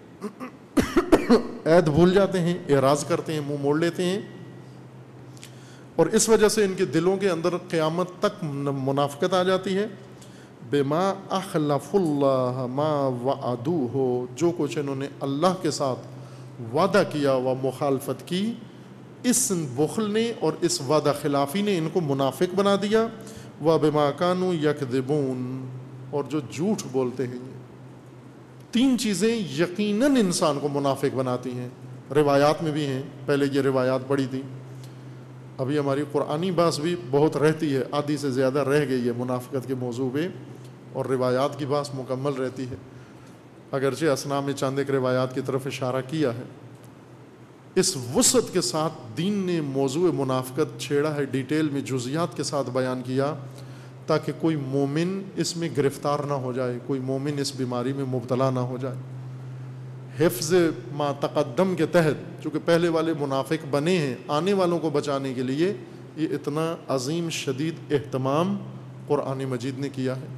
A: عہد بھول جاتے ہیں, اعراض کرتے ہیں, منہ موڑ لیتے ہیں, اور اس وجہ سے ان کے دلوں کے اندر قیامت تک منافقت آ جاتی ہے. بما اخلف اللہ ما وعدوہ, جو کچھ انہوں نے اللہ کے ساتھ وعدہ کیا و مخالفت کی, اس بخل نے اور اس وعدہ خلافی نے ان کو منافق بنا دیا. وبما کانوا یکذبون, اور جو جھوٹ بولتے ہیں. 3 چیزیں یقیناً انسان کو منافق بناتی ہیں. روایات میں بھی ہیں, پہلے یہ روایات پڑھی تھی, ابھی ہماری قرآنی بحث بھی بہت رہتی ہے, آدھی سے زیادہ رہ گئی ہے منافقت کے موضوع پہ, اور روایات کی بحث مکمل رہتی ہے. اگرچہ اسنا میں چند ایک روایات کی طرف اشارہ کیا ہے. اس وسعت کے ساتھ دین نے موضوع منافقت چھیڑا ہے, ڈیٹیل میں جزیات کے ساتھ بیان کیا, تاکہ کوئی مومن اس میں گرفتار نہ ہو جائے، کوئی مومن اس بیماری میں مبتلا نہ ہو جائے۔ حفظ ما تقدم کے تحت چونکہ پہلے والے منافق بنے ہیں، آنے والوں کو بچانے کے لیے یہ اتنا عظیم شدید اہتمام قرآن مجید نے کیا ہے۔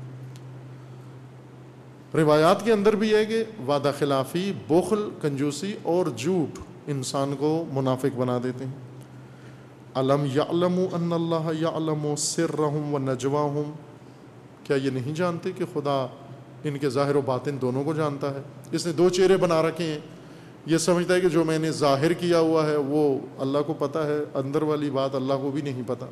A: روایات کے اندر بھی ہے کہ وعدہ خلافی، بخل، کنجوسی اور جھوٹ انسان کو منافق بنا دیتے ہیں۔ الم یعلموا ان اللہ یعلم سرهم ونجواهم، کیا یہ نہیں جانتے کہ خدا ان کے ظاہر و باطن دونوں کو جانتا ہے؟ اس نے دو چہرے بنا رکھے ہیں، یہ سمجھتا ہے کہ جو میں نے ظاہر کیا ہوا ہے وہ اللہ کو پتہ ہے، اندر والی بات اللہ کو بھی نہیں پتہ۔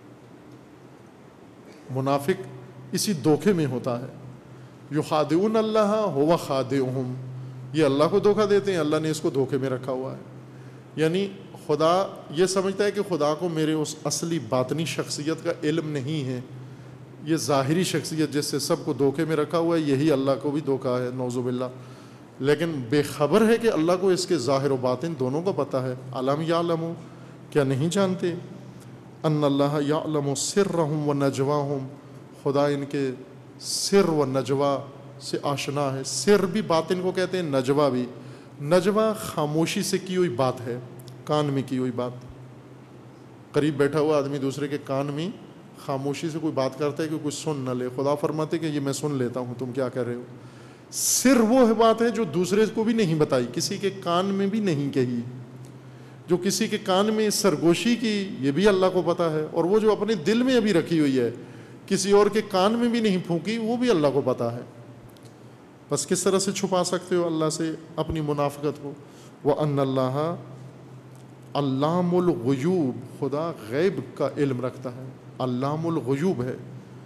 A: منافق اسی دھوکے میں ہوتا ہے۔ یخادعون اللہ هو خادعهم، یہ اللہ کو دھوکہ دیتے ہیں، اللہ نے اس کو دھوکے میں رکھا ہوا ہے۔ یعنی خدا یہ سمجھتا ہے کہ خدا کو میرے اس اصلی باطنی شخصیت کا علم نہیں ہے، یہ ظاہری شخصیت جس سے سب کو دھوکے میں رکھا ہوا ہے یہی اللہ کو بھی دھوکا ہے، نعوذ باللہ۔ لیکن بے خبر ہے کہ اللہ کو اس کے ظاہر و باطن دونوں کا پتہ ہے۔ الم یعلم، کیا نہیں جانتے؟ ان اللہ یعلم سرهم و نجواهم، خدا ان کے سر و نجوا سے آشنا ہے۔ سر بھی باطن کو کہتے ہیں، نجوا بھی۔ نجوا خاموشی سے کی ہوئی بات ہے، کان میں کی ہوئی بات۔ قریب بیٹھا ہوا آدمی دوسرے کے کان میں خاموشی سے کوئی بات کرتا ہے کہ کوئی سن نہ لے، خدا فرماتے کہ یہ میں سن لیتا ہوں تم کیا کہہ رہے ہو۔ سر وہ بات ہے جو دوسرے کو بھی نہیں بتائی، کسی کے کان میں بھی نہیں کہی۔ جو کسی کے کان میں سرگوشی کی یہ بھی اللہ کو پتہ ہے، اور وہ جو اپنے دل میں ابھی رکھی ہوئی ہے کسی اور کے کان میں بھی نہیں پھونکی وہ بھی اللہ کو پتہ ہے۔ بس کس طرح سے چھپا سکتے ہو اللہ سے اپنی منافقت کو؟ وَأَنَّ اللَّهَ علام الغیوب، خدا غیب کا علم رکھتا ہے، علام الغیوب ہے۔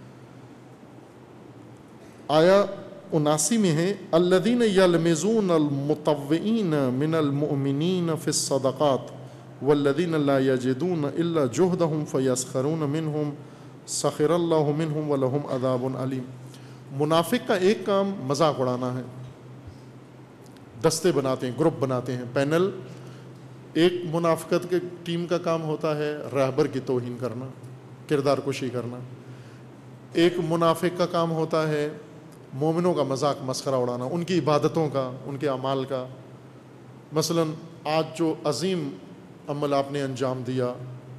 A: آیا 79 میں ہے الذین یلمزون المطوعین من المؤمنین فی الصدقات والذین لا یجدون الا جہدهم فیسخرون منہم سخر اللہ منہم ولہم عذاب علیم۔ منافق کا ایک کام مذاق اڑانا ہے، دستے بناتے ہیں، گروپ بناتے ہیں، پینل۔ ایک منافقت کے ٹیم کا کام ہوتا ہے رہبر کی توہین کرنا، کردار کشی کرنا۔ ایک منافق کا کام ہوتا ہے مومنوں کا مذاق مسخرہ اڑانا، ان کی عبادتوں کا، ان کے اعمال کا۔ مثلا آج جو عظیم عمل آپ نے انجام دیا،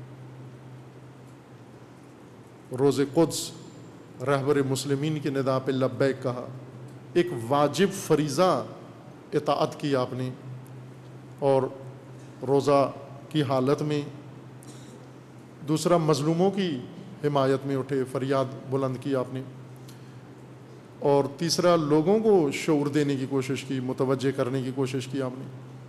A: روز قدس، رہبر مسلمین کی ندا پہ لبیک کہا، ایک واجب فریضہ اطاعت کی آپ نے، اور روزہ کی حالت میں۔ دوسرا مظلوموں کی حمایت میں اٹھے، فریاد بلند کی آپ نے۔ اور تیسرا لوگوں کو شعور دینے کی کوشش کی، متوجہ کرنے کی کوشش کی آپ نے۔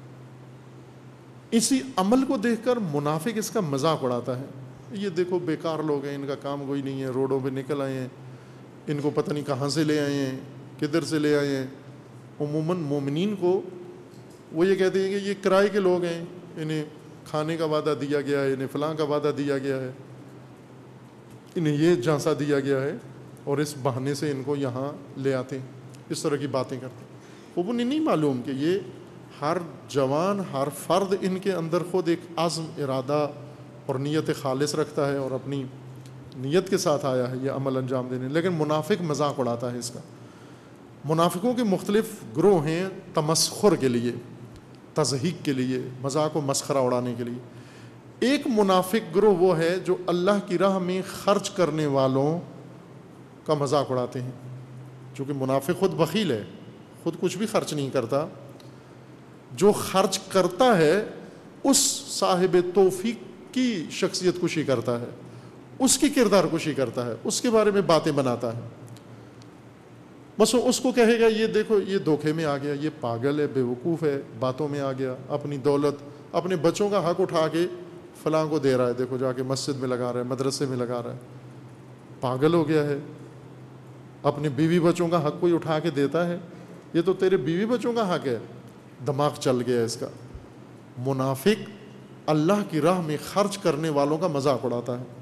A: اسی عمل کو دیکھ کر منافق اس کا مذاق اڑاتا ہے، یہ دیکھو بیکار لوگ ہیں، ان کا کام کوئی نہیں ہے، روڈوں پہ نکل آئے ہیں، ان کو پتہ نہیں کہاں سے لے آئے ہیں، کدھر سے لے آئے ہیں۔ عموماً مومنین کو وہ یہ کہتے ہیں کہ یہ کرائے کے لوگ ہیں، انہیں کھانے کا وعدہ دیا گیا ہے، انہیں فلاں کا وعدہ دیا گیا ہے، انہیں یہ جھانسا دیا گیا ہے، اور اس بہانے سے ان کو یہاں لے آتے ہیں، اس طرح کی باتیں کرتے ہیں۔ وہ انہیں نہیں معلوم کہ یہ ہر جوان، ہر فرد ان کے اندر خود ایک عزم، ارادہ اور نیت خالص رکھتا ہے، اور اپنی نیت کے ساتھ آیا ہے یہ عمل انجام دینے۔ لیکن منافق مذاق اڑاتا ہے اس کا۔ منافقوں کے مختلف گروہ ہیں تمسخر کے لیے، تضحیک کے لیے، مذاق و مسخرہ اڑانے کے لیے۔ ایک منافق گروہ وہ ہے جو اللہ کی راہ میں خرچ کرنے والوں کا مذاق اڑاتے ہیں۔ چونکہ منافق خود بخیل ہے، خود کچھ بھی خرچ نہیں کرتا، جو خرچ کرتا ہے اس صاحب توفیق کی شخصیت کشی کرتا ہے، اس کی کردار کشی کرتا ہے، اس کے بارے میں باتیں بناتا ہے۔ بس اس کو کہے گا یہ دیکھو یہ دھوکے میں آ گیا، یہ پاگل ہے، بے وقوف ہے، باتوں میں آ گیا، اپنی دولت، اپنے بچوں کا حق اٹھا کے فلاں کو دے رہا ہے، دیکھو جا کے مسجد میں لگا رہا ہے، مدرسے میں لگا رہا ہے، پاگل ہو گیا ہے۔ اپنے بیوی بچوں کا حق کوئی اٹھا کے دیتا ہے؟ یہ تو تیرے بیوی بچوں کا حق ہے، دماغ چل گیا اس کا۔ منافق اللہ کی راہ میں خرچ کرنے والوں کا مذاق اڑاتا ہے۔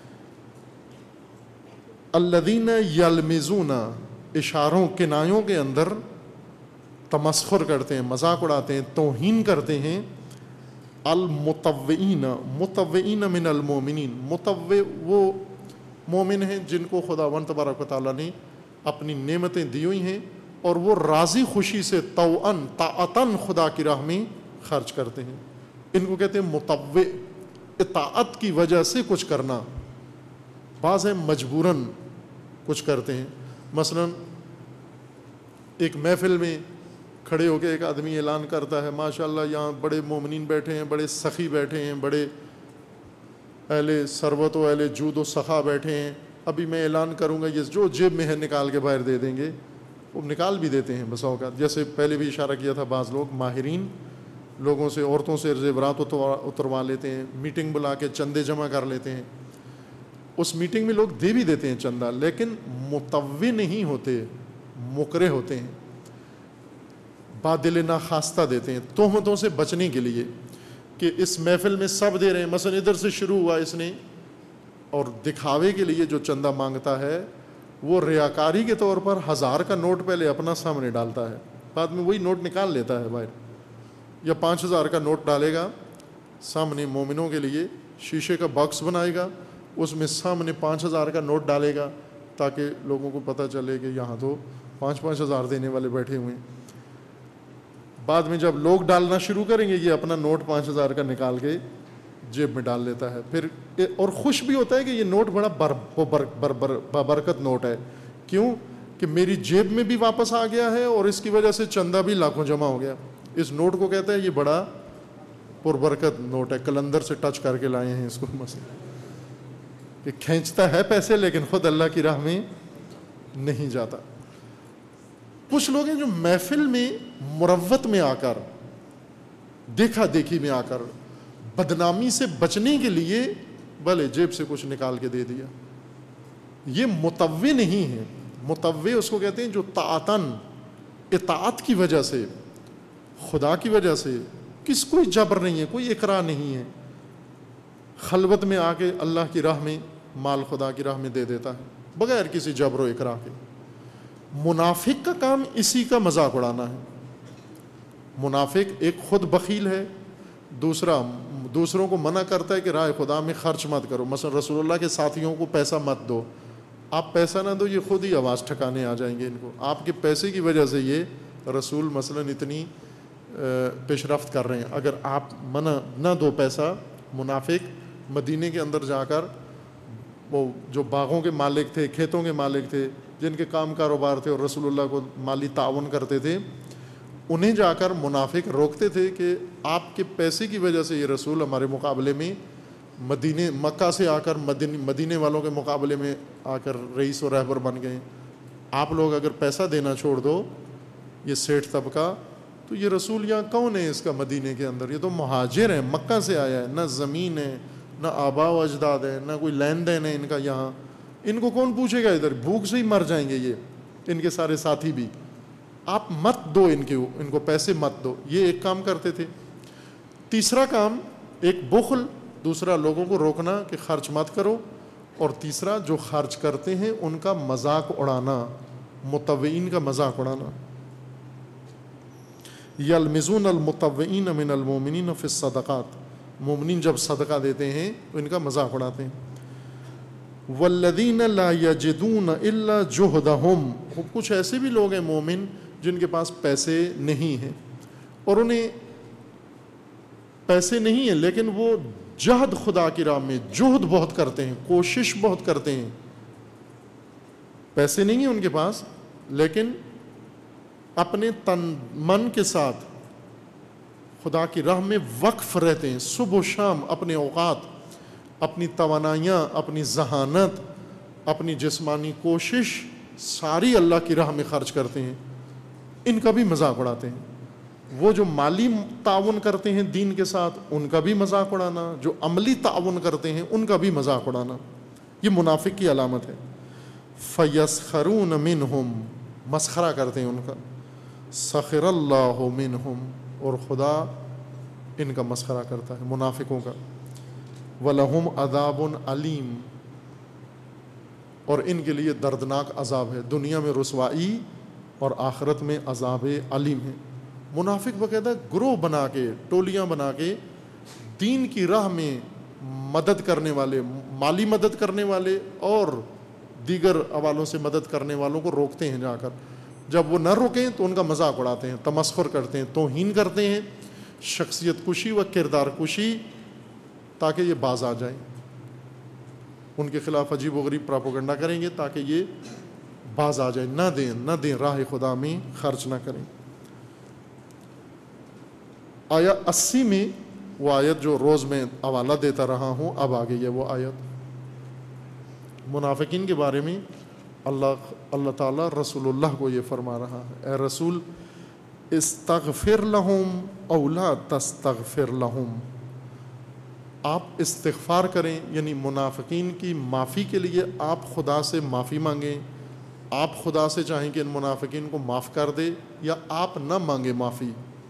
A: الذین یلمزون، اشاروں کنایوں کے اندر تمسخر کرتے ہیں، مذاق اڑاتے ہیں، توہین کرتے ہیں۔ المطوعین، مطوعین من المومنین، مطوع وہ مومن ہیں جن کو خداوند تبارک و تعالیٰ نے اپنی نعمتیں دی ہوئی ہیں اور وہ راضی خوشی سے طوعاً طاعتاً خدا کی راہ میں خرچ کرتے ہیں. ان کو کہتے ہیں مطوع. اطاعت کی وجہ سے کچھ کرنا. بعض ہیں مجبوراً کچھ کرتے ہیں. مثلا ایک محفل میں کھڑے ہو کے ایک آدمی اعلان کرتا ہے ماشاءاللہ یہاں بڑے مومنین بیٹھے ہیں, بڑے سخی بیٹھے ہیں, بڑے اہل ثروت و اہل جود و سخا بیٹھے ہیں, ابھی میں اعلان کروں گا, یہ جو جیب میں ہے نکال کے باہر دے دیں گے. وہ نکال بھی دیتے ہیں بسا اوقات. جیسے پہلے بھی اشارہ کیا تھا, بعض لوگ ماہرین لوگوں سے, عورتوں سے زیورات اتروا لیتے ہیں, میٹنگ بلا کے چندے جمع کر لیتے ہیں. اس میٹنگ میں لوگ دے بھی دیتے ہیں چندہ, لیکن متوع نہیں ہوتے, مکرہ ہوتے ہیں, بادل ناخواستہ دیتے ہیں تہمتوں سے بچنے کے لیے کہ اس محفل میں سب دے رہے ہیں. مثلا ادھر سے شروع ہوا اس نے, اور دکھاوے کے لیے جو چندہ مانگتا ہے وہ ریاکاری کے طور پر 1000 کا نوٹ پہلے اپنا سامنے ڈالتا ہے, بعد میں وہی نوٹ نکال لیتا ہے باہر, یا 5000 کا نوٹ ڈالے گا سامنے مومنوں کے لیے, شیشے کا باکس بنائے گا, اس میں سامنے 5000 کا نوٹ ڈالے گا تاکہ لوگوں کو پتہ چلے کہ یہاں تو 5,000 دینے والے بیٹھے ہوئے ہیں. بعد میں جب لوگ ڈالنا شروع کریں گے یہ اپنا نوٹ 5,000 کا نکال کے جیب میں ڈال لیتا ہے پھر, اور خوش بھی ہوتا ہے کہ یہ نوٹ بڑا بابرکت نوٹ ہے. کیوں کہ میری جیب میں بھی واپس آ گیا ہے اور اس کی وجہ سے چندہ بھی لاکھوں جمع ہو گیا. اس نوٹ کو کہتا ہے یہ بڑا پربرکت نوٹ ہے, کلندر سے ٹچ کر کے لائے ہیں اس کو. مثلا کہ کھینچتا ہے پیسے لیکن خود اللہ کی راہ میں نہیں جاتا. کچھ لوگ ہیں جو محفل میں مروت میں آ کر, دیکھا دیکھی میں آ کر, بدنامی سے بچنے کے لیے بھلے جیب سے کچھ نکال کے دے دیا. یہ متوع نہیں ہے. متوع اس کو کہتے ہیں جو طاعتاً, اطاعت کی وجہ سے, خدا کی وجہ سے, کوئی جبر نہیں ہے, کوئی اکراہ نہیں ہے, خلوت میں آ کے اللہ کی راہ میں مال خدا کی راہ میں دے دیتا ہے بغیر کسی جبر و اکراہ کے. منافق کا کام اسی کا مذاق اڑانا ہے. منافق ایک خود بخیل ہے, دوسرا دوسروں کو منع کرتا ہے کہ راہ خدا میں خرچ مت کرو. مثلا رسول اللہ کے ساتھیوں کو پیسہ مت دو, آپ پیسہ نہ دو یہ خود ہی آواز ٹھکانے آ جائیں گے ان کو. آپ کے پیسے کی وجہ سے یہ رسول مثلا اتنی پیش رفت کر رہے ہیں. اگر آپ منع نہ دو پیسہ, منافق مدینے کے اندر جا کر وہ جو باغوں کے مالک تھے, کھیتوں کے مالک تھے, جن کے کام کاروبار تھے اور رسول اللہ کو مالی تعاون کرتے تھے, انہیں جا کر منافق روکتے تھے کہ آپ کے پیسے کی وجہ سے یہ رسول ہمارے مقابلے میں مکہ سے آ کر مدینے والوں کے مقابلے میں آ کر رئیس و رہبر بن گئے. آپ لوگ اگر پیسہ دینا چھوڑ دو, یہ سیٹھ طبقہ, تو یہ رسول یہاں کون ہے اس کا مدینے کے اندر؟ یہ تو مہاجر ہے, مکہ سے آیا ہے, نہ زمین ہے, نہ آبا و اجداد ہے, نہ کوئی لین دین ہے ان کا یہاں. ان کو کون پوچھے گا, ادھر بھوک سے ہی مر جائیں گے یہ, ان کے سارے ساتھی بھی. آپ مت دو ان کو پیسے مت دو. یہ ایک کام کرتے تھے. تیسرا کام ایک بخل, دوسرا لوگوں کو روکنا کہ خرچ مت کرو, اور تیسرا جو خرچ کرتے ہیں ان کا مذاق اڑانا, متوعین کا مذاق اڑانا. یلمزون المتوعین من المؤمنین فی الصدقات, مومنین جب صدقہ دیتے ہیں تو ان کا مذاق اڑاتے ہیں. والذین لا یجدون الا جہدہم, کچھ ایسے بھی لوگ ہیں مومن جن کے پاس پیسے نہیں ہیں, اور انہیں پیسے نہیں ہیں لیکن وہ جہد خدا کی راہ میں جہد بہت کرتے ہیں, کوشش بہت کرتے ہیں. پیسے نہیں ہیں ان کے پاس لیکن اپنے تن من کے ساتھ خدا کی راہ میں وقف رہتے ہیں. صبح و شام اپنے اوقات, اپنی توانائیاں, اپنی ذہانت, اپنی جسمانی کوشش ساری اللہ کی راہ میں خرچ کرتے ہیں. ان کا بھی مذاق اڑاتے ہیں. وہ جو مالی تعاون کرتے ہیں دین کے ساتھ ان کا بھی مذاق اڑانا, جو عملی تعاون کرتے ہیں ان کا بھی مذاق اڑانا. یہ منافق کی علامت ہے. فَيَسْخَرُونَ مِنْهُمْ, مسخرہ کرتے ہیں ان کا. سخر اللہ منہم, اور خدا ان کا مسخرہ کرتا ہے منافقوں کا. وَلَهُمْ عَذَابٌ عَلِيمٌ, اور ان کے لیے دردناک عذاب ہے, دنیا میں رسوائی اور آخرت میں عذاب علیم ہے. منافق باقاعدہ گروہ بنا کے, ٹولیاں بنا کے دین کی راہ میں مدد کرنے والے، مالی مدد کرنے والے اور دیگر حوالوں سے مدد کرنے والوں کو روکتے ہیں جا کر. جب وہ نہ روکیں تو ان کا مذاق اڑاتے ہیں، تمسخر کرتے ہیں، توہین کرتے ہیں، شخصیت کشی و کردار کشی، تاکہ یہ باز آ جائیں. ان کے خلاف عجیب و غریب پراپوگنڈا کریں گے تاکہ یہ باز آ جائیں. نہ دیں راہ خدا میں خرچ نہ کریں. آیا 80 میں وہ آیت جو روز میں حوالہ دیتا رہا ہوں، اب آ گئی ہے وہ آیت منافقین کے بارے میں. اللہ تعالیٰ رسول اللہ کو یہ فرما رہا ہے، اے رسول استغفر لہم او لا تستغفر لہم، آپ استغفار کریں، یعنی منافقین کی معافی کے لیے آپ خدا سے معافی مانگیں. آپ خدا سے چاہیں کہ ان منافقین کو معاف کر دے، یا آپ نہ مانگیں معافی.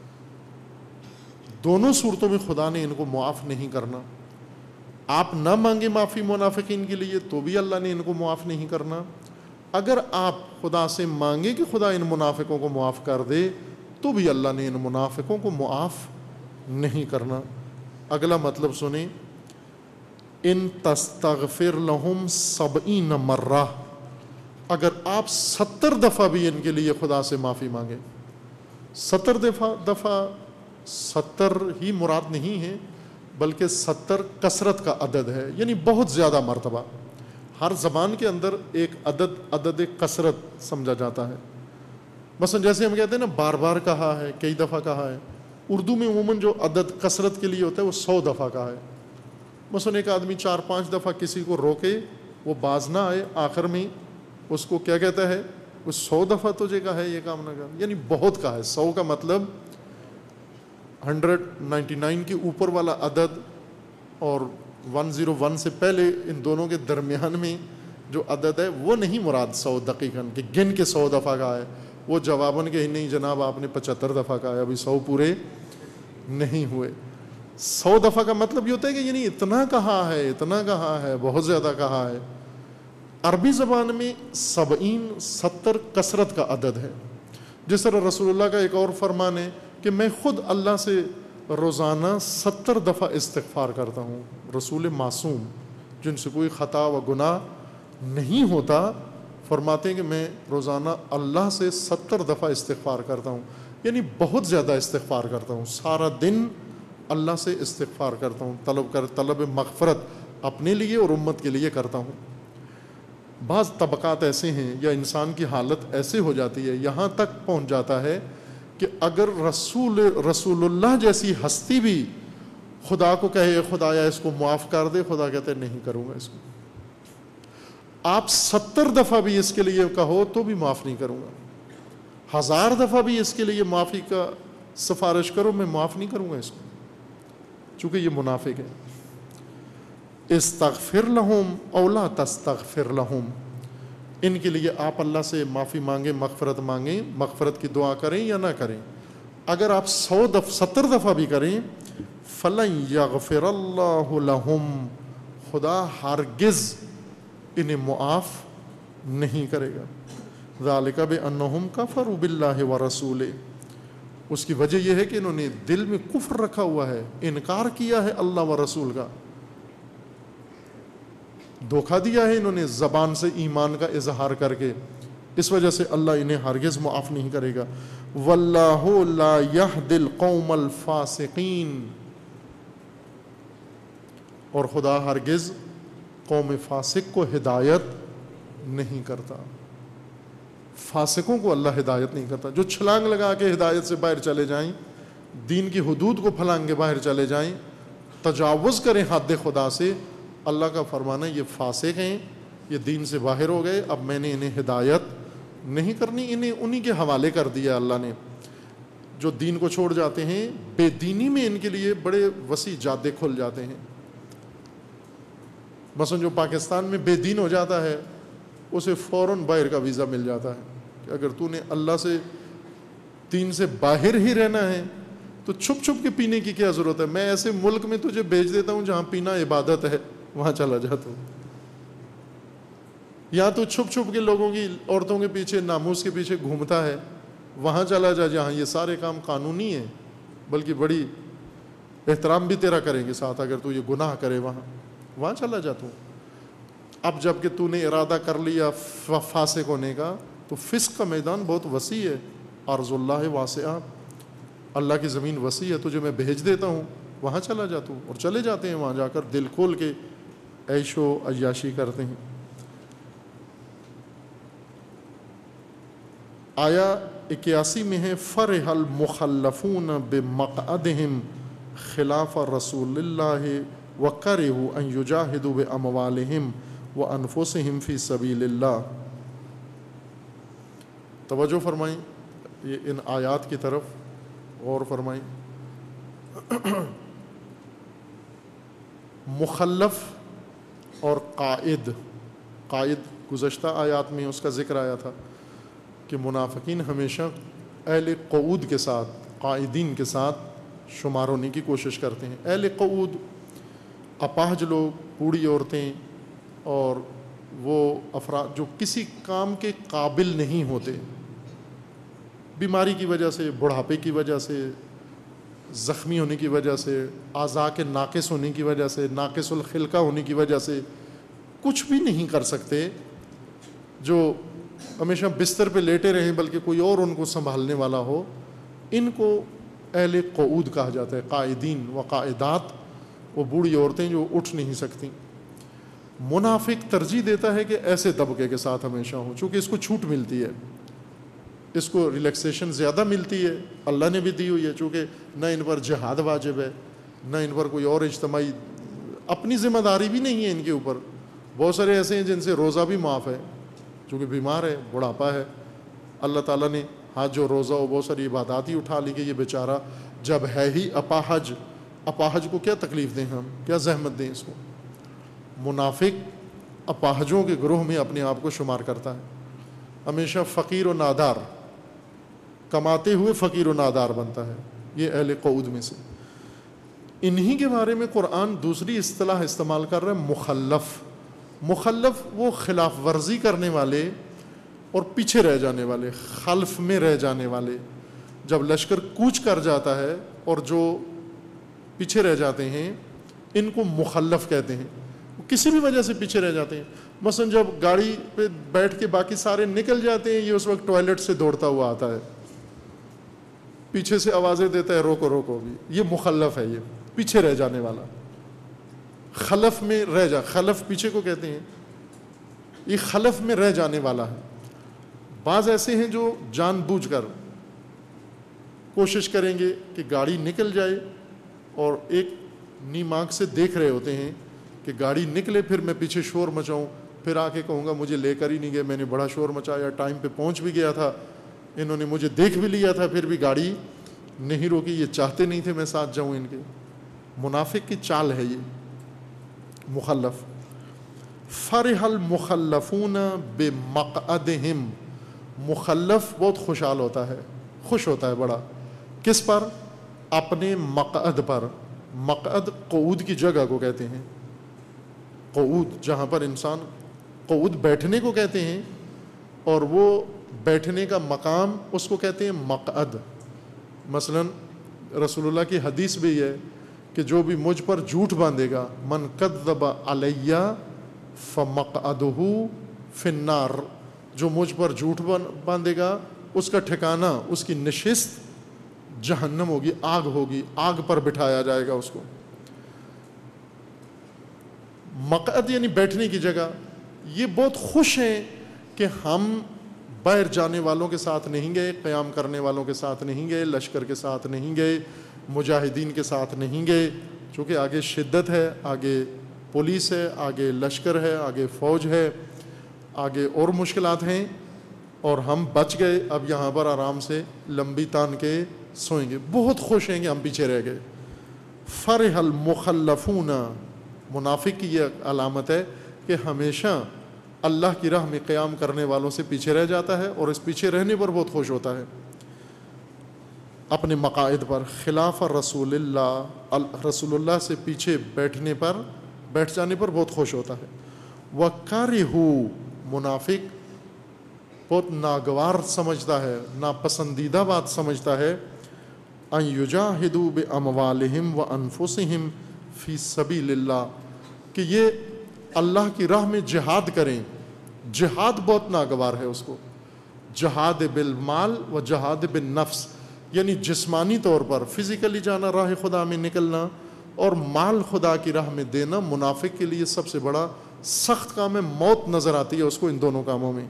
A: دونوں صورتوں میں خدا نے ان کو معاف نہیں کرنا. آپ نہ مانگیں معافی منافقین کے لیے تو بھی اللہ نے ان کو معاف نہیں کرنا. اگر آپ خدا سے مانگیں کہ خدا ان منافقوں کو معاف کر دے تو بھی اللہ نے ان منافقوں کو معاف نہیں کرنا. اگلا مطلب سنیں، ان تستغفر لہم 70 مرہ، اگر آپ 70 دفعہ بھی ان کے لیے خدا سے معافی مانگیں. 70 دفعہ 70 ہی مراد نہیں ہے، بلکہ 70 کثرت کا عدد ہے، یعنی بہت زیادہ مرتبہ. ہر زبان کے اندر ایک عدد کثرت سمجھا جاتا ہے. مثلا جیسے ہم کہتے ہیں نا بار بار کہا ہے، کئی دفعہ کہا ہے. اردو میں عموماً جو عدد کثرت کے لیے ہوتا ہے وہ 100 دفعہ کہا ہے. مثلا ایک آدمی 4-5 دفعہ کسی کو روکے، وہ باز نہ آئے، آخر میں اس کو کیا کہتا ہے، وہ 100 دفعہ تجھے کہا ہے یہ کام نہ کر، یعنی بہت کہا ہے. 100 کا مطلب 199 کے اوپر والا عدد اور 101 سے پہلے ان دونوں کے درمیان میں جو عدد ہے وہ نہیں مراد 100 دقیقاً کہ گن کے 100 دفعہ کہا ہے. وہ جواباً کہ نہیں جناب آپ نے 75 دفعہ کہا ہے، ابھی 100 پورے نہیں ہوئے. 100 دفعہ کا مطلب یہ ہوتا ہے کہ یعنی اتنا کہا ہے، بہت زیادہ کہا ہے. عربی زبان میں 70 کثرت کا عدد ہے. جس طرح رسول اللہ کا ایک اور فرمان ہے کہ میں خود اللہ سے روزانہ 70 دفعہ استغفار کرتا ہوں. رسول معصوم جن سے کوئی خطا و گناہ نہیں ہوتا فرماتے ہیں کہ میں روزانہ اللہ سے 70 دفعہ استغفار کرتا ہوں، یعنی بہت زیادہ استغفار کرتا ہوں. سارا دن اللہ سے استغفار کرتا ہوں، طلب مغفرت اپنے لیے اور امت کے لیے کرتا ہوں. بعض طبقات ایسے ہیں یا انسان کی حالت ایسے ہو جاتی ہے، یہاں تک پہنچ جاتا ہے کہ اگر رسول اللہ جیسی ہستی بھی خدا کو کہے خدایا اس کو معاف کر دے، خدا کہتے ہیں نہیں کروں گا اس کو. آپ 70 دفعہ بھی اس کے لیے کہو تو بھی معاف نہیں کروں گا. 1000 دفعہ بھی اس کے لیے معافی کا سفارش کرو، میں معاف نہیں کروں گا اس کو، چونکہ یہ منافق ہے. استغفر لہم او لا تستغفر لہم، ان کے لیے آپ اللہ سے معافی مانگیں، مغفرت مانگیں، مغفرت کی دعا کریں یا نہ کریں. اگر آپ 70 دفعہ بھی کریں، فلن یغفر اللہ لہم، خدا ہرگز انہیں معاف نہیں کرے گا. ذالک بانہم کفروا باللہ ورسولہ، اس کی وجہ یہ ہے کہ انہوں نے دل میں کفر رکھا ہوا ہے، انکار کیا ہے اللہ و رسول کا، دھوکہ دیا ہے انہوں نے زبان سے ایمان کا اظہار کر کے. اس وجہ سے اللہ انہیں ہرگز معاف نہیں کرے گا. واللہ لا یہدی القوم الفاسقین، اور خدا ہرگز قوم فاسق کو ہدایت نہیں کرتا. فاسقوں کو اللہ ہدایت نہیں کرتا. جو چھلانگ لگا کے ہدایت سے باہر چلے جائیں، دین کی حدود کو پھلانگ کے باہر چلے جائیں، تجاوز کریں حد خدا سے، اللہ کا فرمانا ہے یہ فاسق ہیں، یہ دین سے باہر ہو گئے، اب میں نے انہیں ہدایت نہیں کرنی، انہیں انہی کے حوالے کر دیا اللہ نے. جو دین کو چھوڑ جاتے ہیں، بے دینی میں ان کے لیے بڑے وسیع جادے کھل جاتے ہیں. مثلا جو پاکستان میں بے دین ہو جاتا ہے اسے فوراً باہر کا ویزا مل جاتا ہے کہ اگر تو نے اللہ سے دین سے باہر ہی رہنا ہے تو چھپ چھپ کے پینے کی کیا ضرورت ہے، میں ایسے ملک میں تجھے بھیج دیتا ہوں جہاں پینا عبادت ہے، وہاں چلا جاتا ہوں. یا تو چھپ چھپ کے لوگوں کی عورتوں کے پیچھے ناموس کے پیچھے گھومتا ہے، وہاں چلا جا جہاں یہ سارے کام قانونی ہیں، بلکہ بڑی احترام بھی تیرا کریں گے ساتھ. اگر تو یہ گناہ کرے وہاں چلا جا تو. اب جب کہ تو نے ارادہ کر لیا فاسق ہونے کا, تو فسق کا میدان بہت وسیع ہے. ارض اللہ واسعہ, اللہ کی زمین وسیع ہے, تجھے میں بھیج دیتا ہوں, وہاں چلا جا تو. اور چلے جاتے ہیں وہاں جا کر دل کھول کے عیش و عیاشی کرتے ہیں. آیا 81 میں ہے فرح المخلفون بمقعدہم خلاف رسول اللہ وکرہوا ان یجاہدوا باموالہم وانفسہم فی سبیل اللہ. توجہ فرمائیں یہ ان آیات کی طرف, غور فرمائیں. مخلف اور قائد گزشتہ آیات میں اس کا ذکر آیا تھا کہ منافقین ہمیشہ اہل قعود کے ساتھ, قائدین کے ساتھ شمار ہونے کی کوشش کرتے ہیں. اہل قعود اپاہج لوگ, بوڑھی عورتیں, اور وہ افراد جو کسی کام کے قابل نہیں ہوتے, بیماری کی وجہ سے, بڑھاپے کی وجہ سے, زخمی ہونے کی وجہ سے, اعضاء کے ناقص ہونے کی وجہ سے, ناقص الخلقہ ہونے کی وجہ سے کچھ بھی نہیں کر سکتے, جو ہمیشہ بستر پہ لیٹے رہیں بلکہ کوئی اور ان کو سنبھالنے والا ہو, ان کو اہل قعود کہا جاتا ہے. قائدین و قائدات, وہ بوڑھی عورتیں جو اٹھ نہیں سکتی. منافق ترجیح دیتا ہے کہ ایسے طبقے کے ساتھ ہمیشہ ہوں, چونکہ اس کو چھوٹ ملتی ہے, اس کو ریلیکسیشن زیادہ ملتی ہے, اللہ نے بھی دی ہوئی ہے. چونکہ نہ ان پر جہاد واجب ہے, نہ ان پر کوئی اور اجتماعی اپنی ذمہ داری بھی نہیں ہے ان کے اوپر. بہت سارے ایسے ہیں جن سے روزہ بھی معاف ہے, چونکہ بیمار ہے, بڑھاپا ہے. اللہ تعالیٰ نے ہاتھ جو روزہ ہو بہت ساری عبادات ہی اٹھا لی کہ یہ بیچارہ جب ہے ہی اپاہج کو کیا تکلیف دیں, ہم کیا زحمت دیں اس کو. منافق اپاہجوں کے گروہ میں اپنے آپ کو شمار کرتا ہے, ہمیشہ فقیر و نادار, کماتے ہوئے فقیر و نادار بنتا ہے. یہ اہل قعود میں سے. انہی کے بارے میں قرآن دوسری اصطلاح استعمال کر رہا ہے, مخلف. مخلف وہ خلاف ورزی کرنے والے اور پیچھے رہ جانے والے, خلف میں رہ جانے والے. جب لشکر کوچ کر جاتا ہے اور جو پیچھے رہ جاتے ہیں ان کو مخلف کہتے ہیں. کسی بھی وجہ سے پیچھے رہ جاتے ہیں. مثلا جب گاڑی پہ بیٹھ کے باقی سارے نکل جاتے ہیں, یہ اس وقت ٹوائلٹ سے دوڑتا ہوا آتا ہے, پیچھے سے آوازیں دیتا ہے روکو روکو بھی. یہ مخلف ہے, یہ پیچھے رہ جانے والا. خلف میں رہ خلف پیچھے کو کہتے ہیں, یہ خلف میں رہ جانے والا ہے. بعض ایسے ہیں جو جان بوجھ کر کوشش کریں گے کہ گاڑی نکل جائے اور ایک نیم آنکھ سے دیکھ رہے ہوتے ہیں کہ گاڑی نکلے, پھر میں پیچھے شور مچاؤں, پھر آ کے کہوں گا مجھے لے کر ہی نہیں گئے, میں نے بڑا شور مچایا, ٹائم پہ پہنچ بھی گیا تھا, انہوں نے مجھے دیکھ بھی لیا تھا, پھر بھی گاڑی نہیں روکی, یہ چاہتے نہیں تھے میں ساتھ جاؤں ان کے. منافق کی چال ہے یہ. مخلف. فرح المخلفون بمقعدہم, مخلف بہت خوشحال ہوتا ہے, خوش ہوتا ہے بڑا. کس پر؟ اپنے مقعد پر. مقعد قعود کی جگہ کو کہتے ہیں. قعود جہاں پر انسان, قعود بیٹھنے کو کہتے ہیں, اور وہ بیٹھنے کا مقام اس کو کہتے ہیں مقعد. مثلا رسول اللہ کی حدیث بھی ہے کہ جو بھی مجھ پر جھوٹ باندھے گا, من کذب علی فمقعدہ فی النار, جو مجھ پر جھوٹ باندھے گا اس کا ٹھکانہ, اس کی نشست جہنم ہوگی, آگ ہوگی, آگ پر بٹھایا جائے گا اس کو. مقعد یعنی بیٹھنے کی جگہ. یہ بہت خوش ہیں کہ ہم باہر جانے والوں کے ساتھ نہیں گئے, قیام کرنے والوں کے ساتھ نہیں گئے, لشکر کے ساتھ نہیں گئے, مجاہدین کے ساتھ نہیں گئے, چونکہ آگے شدت ہے, آگے پولیس ہے, آگے لشکر ہے, آگے فوج ہے, آگے اور مشکلات ہیں, اور ہم بچ گئے. اب یہاں پر آرام سے لمبی تان کے سوئیں گے. بہت خوش ہیں کہ ہم پیچھے رہ گئے. فرح المخلفون, منافق کی یہ علامت ہے کہ ہمیشہ اللہ کی راہ میں قیام کرنے والوں سے پیچھے رہ جاتا ہے, اور اس پیچھے رہنے پر بہت خوش ہوتا ہے. اپنے مقاعد پر خلاف رسول اللہ سے پیچھے بیٹھ جانے پر بہت خوش ہوتا ہے. وَكَرِهُ, منافق بہت ناگوار سمجھتا ہے, ناپسندیدہ بات سمجھتا ہے, ان یجاہدوا باموالہم وانفسہم فی سبیل اللہ، کہ یہ اللہ کی راہ میں جہاد کریں. جہاد بہت ناگوار ہے اس کو، جہاد بالمال و جہاد بالنفس، یعنی جسمانی طور پر فزیکلی جانا راہ خدا میں نکلنا اور مال خدا کی راہ میں دینا منافق کے لیے سب سے بڑا سخت کام ہے. موت نظر آتی ہے اس کو ان دونوں کاموں میں.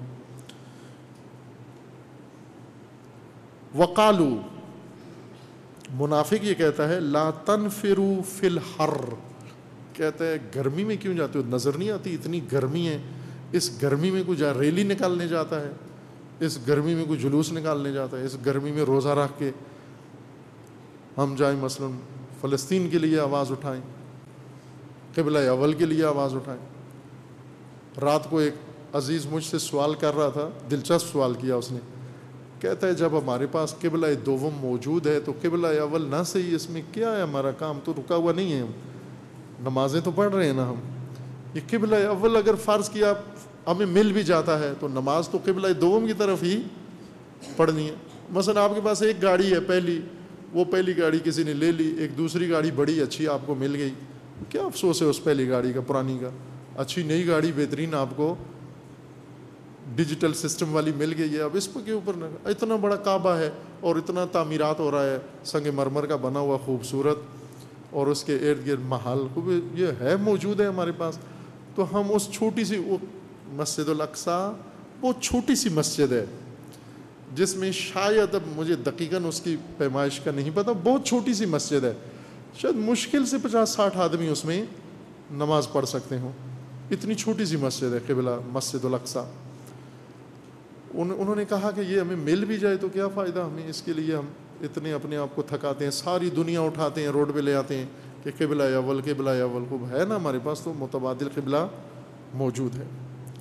A: وقالو، منافق یہ کہتا ہے لا تنفروا فی الحر، کہتا ہے گرمی میں کیوں جاتے ہو، نظر نہیں آتی اتنی گرمی ہے، اس گرمی میں کوئی ریلی نکالنے جاتا ہے، اس گرمی میں کوئی جلوس نکالنے جاتا ہے، اس گرمی میں روزہ رکھ کے ہم جائیں مثلا فلسطین کے لیے آواز اٹھائیں، قبلہ اول کے لیے آواز اٹھائیں. رات کو ایک عزیز مجھ سے سوال کر رہا تھا، دلچسپ سوال کیا اس نے، کہتا ہے جب ہمارے پاس قبلہ دوم موجود ہے تو قبلہ اول نہ صحیح، اس میں کیا ہے، ہمارا کام تو رکا ہوا نہیں ہے، ہم نمازیں تو پڑھ رہے ہیں نا، ہم یہ قبلہ اول اگر فرض کیا ہمیں مل بھی جاتا ہے تو نماز تو قبلہ دوم کی طرف ہی پڑھنی ہے. مثلا آپ کے پاس ایک گاڑی ہے پہلی، وہ پہلی گاڑی کسی نے لے لی، ایک دوسری گاڑی بڑی اچھی آپ کو مل گئی، کیا افسوس ہے اس پہلی گاڑی کا، پرانی کا. اچھی نئی گاڑی بہترین آپ کو ڈیجیٹل سسٹم والی مل گئی ہے، اب اس کے اوپر اتنا بڑا کعبہ ہے اور اتنا تعمیرات ہو رہا ہے، سنگ مرمر کا بنا ہوا خوبصورت، اور اس کے ارد گرد محل یہ ہے موجود ہے ہمارے پاس، تو ہم اس چھوٹی سی مسجد الاقصیٰ بہت چھوٹی سی مسجد ہے جس میں شاید، اب مجھے دقیقاً اس کی پیمائش کا نہیں پتہ، بہت چھوٹی سی مسجد ہے، شاید مشکل سے 50-60 آدمی اس میں نماز پڑھ سکتے ہوں، اتنی چھوٹی سی مسجد ہے قبلہ مسجد الاقصیٰ. انہوں نے کہا کہ یہ ہمیں مل بھی جائے تو کیا فائدہ ہمیں، اس کے لیے ہم اتنے اپنے آپ کو تھکاتے ہیں، ساری دنیا اٹھاتے ہیں روڈ پہ لے آتے ہیں کہ قبلہ اول قبلہ اول، کو ہے نا ہمارے پاس تو متبادل قبلہ موجود ہے.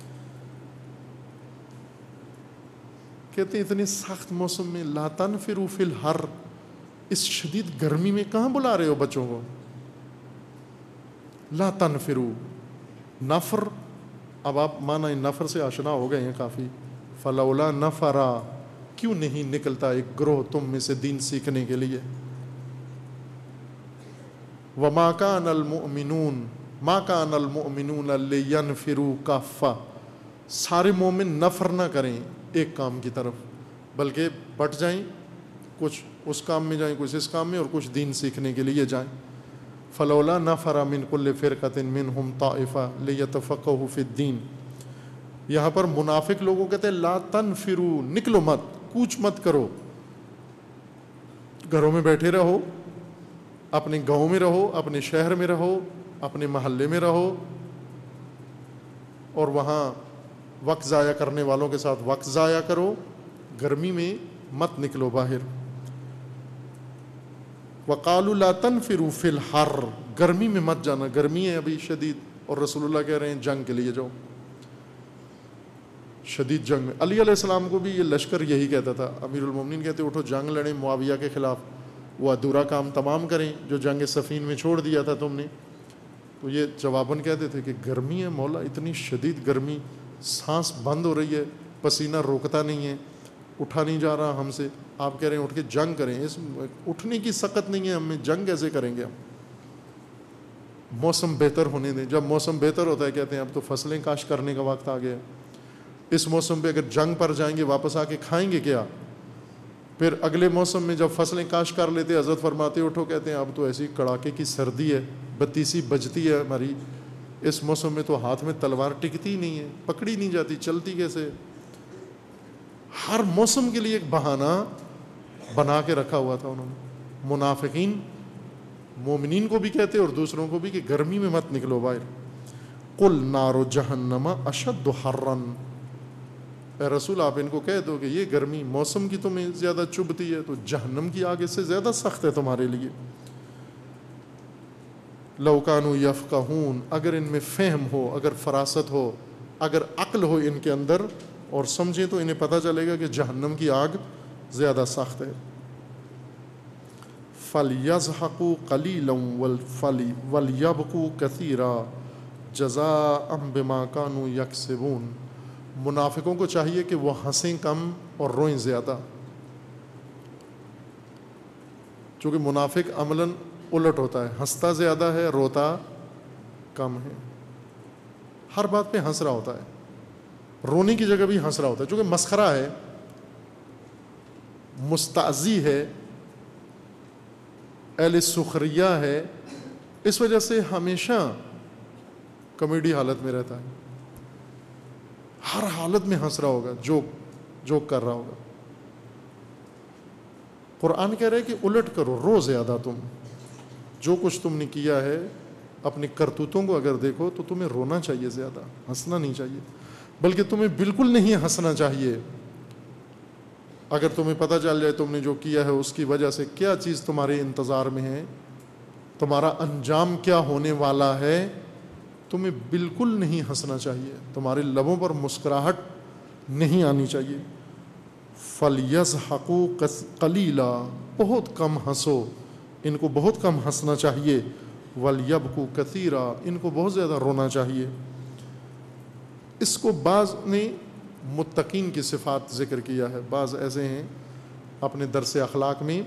A: کہتے ہیں اتنے سخت موسم میں لا تنفروا فی الحر، اس شدید گرمی میں کہاں بلا رہے ہو بچوں کو، لا تنفروا. نفر، اب آپ معنی نفر سے آشنا ہو گئے ہیں کافی، فلولا نفرا، کیوں نہیں نکلتا ایک گروہ تم میں سے دین سیکھنے کے لیے. وما کان المؤمنون ما کان المؤمنون لینفروا کافہ، سارے مومن نفر نہ کریں ایک کام کی طرف، بلکہ بٹ جائیں، کچھ اس کام میں جائیں، کچھ اس کام میں، اور کچھ دین سیکھنے کے لیے جائیں. فلولا نفر من کل فرقۃ منہم طائفہ لیتفقہوا فی الدین. یہاں پر منافق لوگوں کہتے ہیں لا تنفروا، نکلو مت، کوچ مت کرو، گھروں میں بیٹھے رہو، اپنے گاؤں میں رہو، اپنے شہر میں رہو، اپنے محلے میں رہو، اور وہاں وقت ضائع کرنے والوں کے ساتھ وقت ضائع کرو، گرمی میں مت نکلو باہر. وقالوا لا تنفروا فی الحر، گرمی میں مت جانا، گرمی ہے ابھی شدید، اور رسول اللہ کہہ رہے ہیں جنگ کے لیے جاؤ، شدید جنگ میں. علی علیہ السلام کو بھی یہ لشکر یہی کہتا تھا، امیر المومنین کہتے اٹھو جنگ لڑیں معاویہ کے خلاف، وہ ادھورا کام تمام کریں جو جنگ صفین میں چھوڑ دیا تھا تم نے. تو یہ جواباً کہتے تھے کہ گرمی ہے مولا، اتنی شدید گرمی، سانس بند ہو رہی ہے، پسینہ روکتا نہیں ہے، اٹھا نہیں جا رہا ہم سے، آپ کہہ رہے ہیں اٹھ کے جنگ کریں، اس اٹھنے کی سقت نہیں ہے ہم میں، جنگ کیسے کریں گے ہم. موسم بہتر ہونے دیں، جب موسم بہتر ہوتا ہے کہتے ہیں اب تو فصلیں کاشت کرنے کا وقت آ گیا. اس موسم پہ اگر جنگ پر جائیں گے واپس آ کے کھائیں گے کیا؟ پھر اگلے موسم میں جب فصلیں کاشت کر لیتے حضرت فرماتے اٹھو، کہتے ہیں اب تو ایسی کڑاکے کی سردی ہے، بتیسی بجتی ہے ہماری، اس موسم میں تو ہاتھ میں تلوار ٹکتی نہیں ہے، پکڑی نہیں جاتی، چلتی کیسے. ہر موسم کے لیے ایک بہانہ بنا کے رکھا ہوا تھا انہوں نے. منافقین مومنین کو بھی کہتے اور دوسروں کو بھی کہ گرمی میں مت نکلو باہر. قل نار جہنم اشد حرا، اے رسول آپ ان کو کہہ دو کہ یہ گرمی موسم کی تمہیں زیادہ چبھتی ہے تو جہنم کی آگ اس سے زیادہ سخت ہے تمہارے لیے. لو کانوا یفقہون، اگر ان میں فہم ہو، اگر فراست ہو، اگر عقل ہو ان کے اندر اور سمجھیں تو انہیں پتہ چلے گا کہ جہنم کی آگ زیادہ سخت ہے. فَلْيَضْحَكُوا قَلِيلًا وَلْيَبْكُوا كَثِيرًا جَزَاءً بِمَا كَانُوا يَكْسِبُونَ. منافقوں کو چاہیے کہ وہ ہنسیں کم اور روئیں زیادہ. چونکہ منافق عملاً الٹ ہوتا ہے، ہنستا زیادہ ہے، روتا کم ہے، ہر بات پہ ہنس رہا ہوتا ہے، رونے کی جگہ بھی ہنس رہا ہوتا ہے، چونکہ مسخرہ ہے، مستعزی ہے، اہل سخریہ ہے، اس وجہ سے ہمیشہ کامیڈی حالت میں رہتا ہے، ہر حالت میں ہنس رہا ہوگا، جوک کر رہا ہوگا۔ قرآن کہہ رہے کہ الٹ کرو، رو زیادہ، تم جو کچھ تم نے کیا ہے اپنی کرتوتوں کو اگر دیکھو تو تمہیں رونا چاہیے زیادہ، ہنسنا نہیں چاہیے، بلکہ تمہیں بالکل نہیں ہنسنا چاہیے۔ اگر تمہیں پتہ چل جائے تم نے جو کیا ہے اس کی وجہ سے کیا چیز تمہارے انتظار میں ہے، تمہارا انجام کیا ہونے والا ہے، تمہیں بالکل نہیں ہنسنا چاہیے، تمہارے لبوں پر مسکراہٹ نہیں آنی چاہیے۔ فَلْيَضْحَكُوا قَلِيلًا، بہت کم ہنسو، ان کو بہت کم ہنسنا چاہیے۔ وَلْيَبْكُوا كَثِيرًا، ان کو بہت زیادہ رونا چاہیے۔ اس کو بعض نے متقین کی صفات ذکر کیا ہے، بعض ایسے ہیں اپنے درس اخلاق میں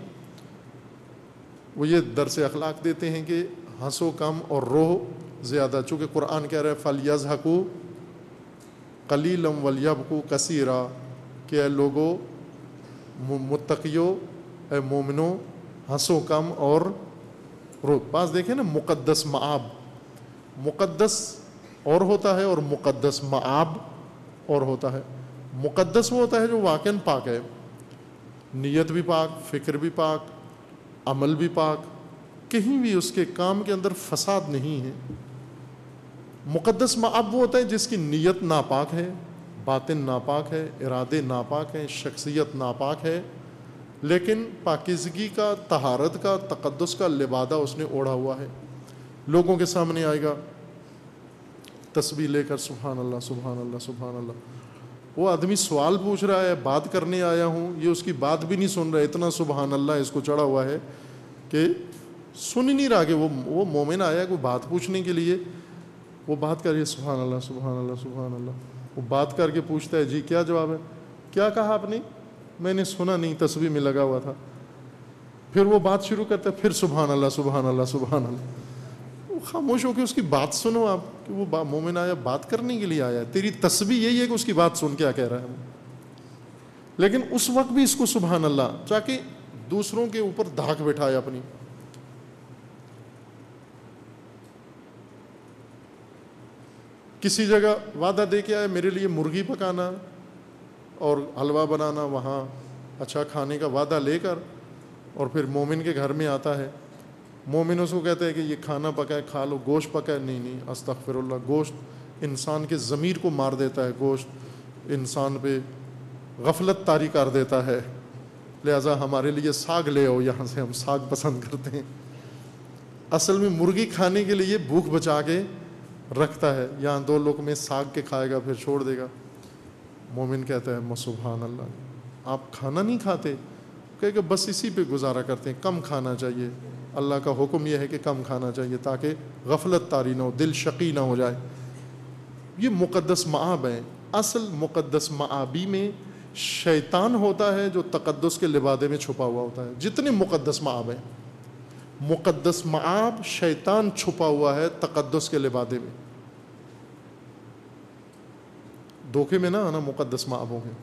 A: وہ یہ درس اخلاق دیتے ہیں کہ ہنسو کم اور رو زیادہ، چونکہ قرآن کہہ رہا ہے فَلْيَضْحَكُوا قَلِيلًا وَلْيَبْكُوا كَثِيرًا، کہ اے لوگو، متقیو، اے مومنو، ہنسو کم اور رو۔ پاس دیکھیں نا، مقدس معاب، مقدس اور ہوتا ہے اور مقدس معاب اور ہوتا ہے۔ مقدس وہ ہوتا ہے جو واقعاً پاک ہے، نیت بھی پاک، فکر بھی پاک، عمل بھی پاک، کہیں بھی اس کے کام کے اندر فساد نہیں ہے۔ مقدس معاب وہ ہوتا ہے جس کی نیت ناپاک ہے، باطن ناپاک ہے، ارادے ناپاک ہیں، شخصیت ناپاک ہے، لیکن پاکیزگی کا، طہارت کا، تقدس کا لبادہ اس نے اوڑھا ہوا ہے۔ لوگوں کے سامنے آئے گا تسبیح لے کر، سبحان اللہ سبحان اللہ سبحان اللہ، وہ آدمی سوال پوچھ رہا ہے، بات کرنے آیا ہوں، یہ اس کی بات بھی نہیں سن رہا، اتنا سبحان اللہ اس کو چڑھا ہوا ہے کہ سن ہی نہیں رہا کہ وہ مومن آیا ہے کوئی بات پوچھنے کے لیے، وہ بات کر رہی ہے سبحان اللہ سبحان اللہ سبحان اللہ، وہ بات کر کے پوچھتا ہے جی کیا جواب ہے، کیا کہا آپ نے، میں نے سنا نہیں، تسبیح میں لگا ہوا تھا۔ پھر وہ بات شروع کرتا ہے، پھر سبحان اللہ سبحان اللہ سبحان اللہ، وہ خاموش ہو کے اس کی بات سنو آپ، کہ وہ مومن آیا بات کرنے کے لیے آیا ہے، تیری تسبیح یہی ہے کہ اس کی بات سن کیا کہہ رہا ہے وہ، لیکن اس وقت بھی اس کو سبحان اللہ چاہ کے دوسروں کے اوپر دھاک بٹھایا اپنی۔ کسی جگہ وعدہ دے کے آیا میرے لیے مرغی پکانا اور حلوہ بنانا، وہاں اچھا کھانے کا وعدہ لے کر، اور پھر مومن کے گھر میں آتا ہے، مومن اس کو کہتا ہے کہ یہ کھانا پکا ہے کھا لو، گوشت پکا ہے، نہیں نہیں استغفر اللہ، گوشت انسان کے ضمیر کو مار دیتا ہے، گوشت انسان پہ غفلت طاری کر دیتا ہے، لہٰذا ہمارے لیے ساگ لے آؤ، یہاں سے ہم ساگ پسند کرتے ہیں۔ اصل میں مرغی کھانے کے لیے بھوک بچا کے رکھتا ہے، یہاں 2 لقمے ساگ کے کھائے گا پھر چھوڑ دے گا۔ مومن کہتا ہے سبحان اللہ، آپ کھانا نہیں کھاتے، کہے کہ بس اسی پہ گزارا کرتے ہیں، کم کھانا چاہیے، اللہ کا حکم یہ ہے کہ کم کھانا چاہیے تاکہ غفلت طاری نہ ہو، دل شقی نہ ہو جائے۔ یہ مقدس معاب ہیں۔ اصل مقدس معابی میں شیطان ہوتا ہے جو تقدس کے لبادے میں چھپا ہوا ہوتا ہے۔ جتنے مقدس معاب ہیں، مقدس معاب شیطان چھپا ہوا ہے تقدس کے لبادے میں، دھوکے میں نہ آنا مقدس معابوں کے۔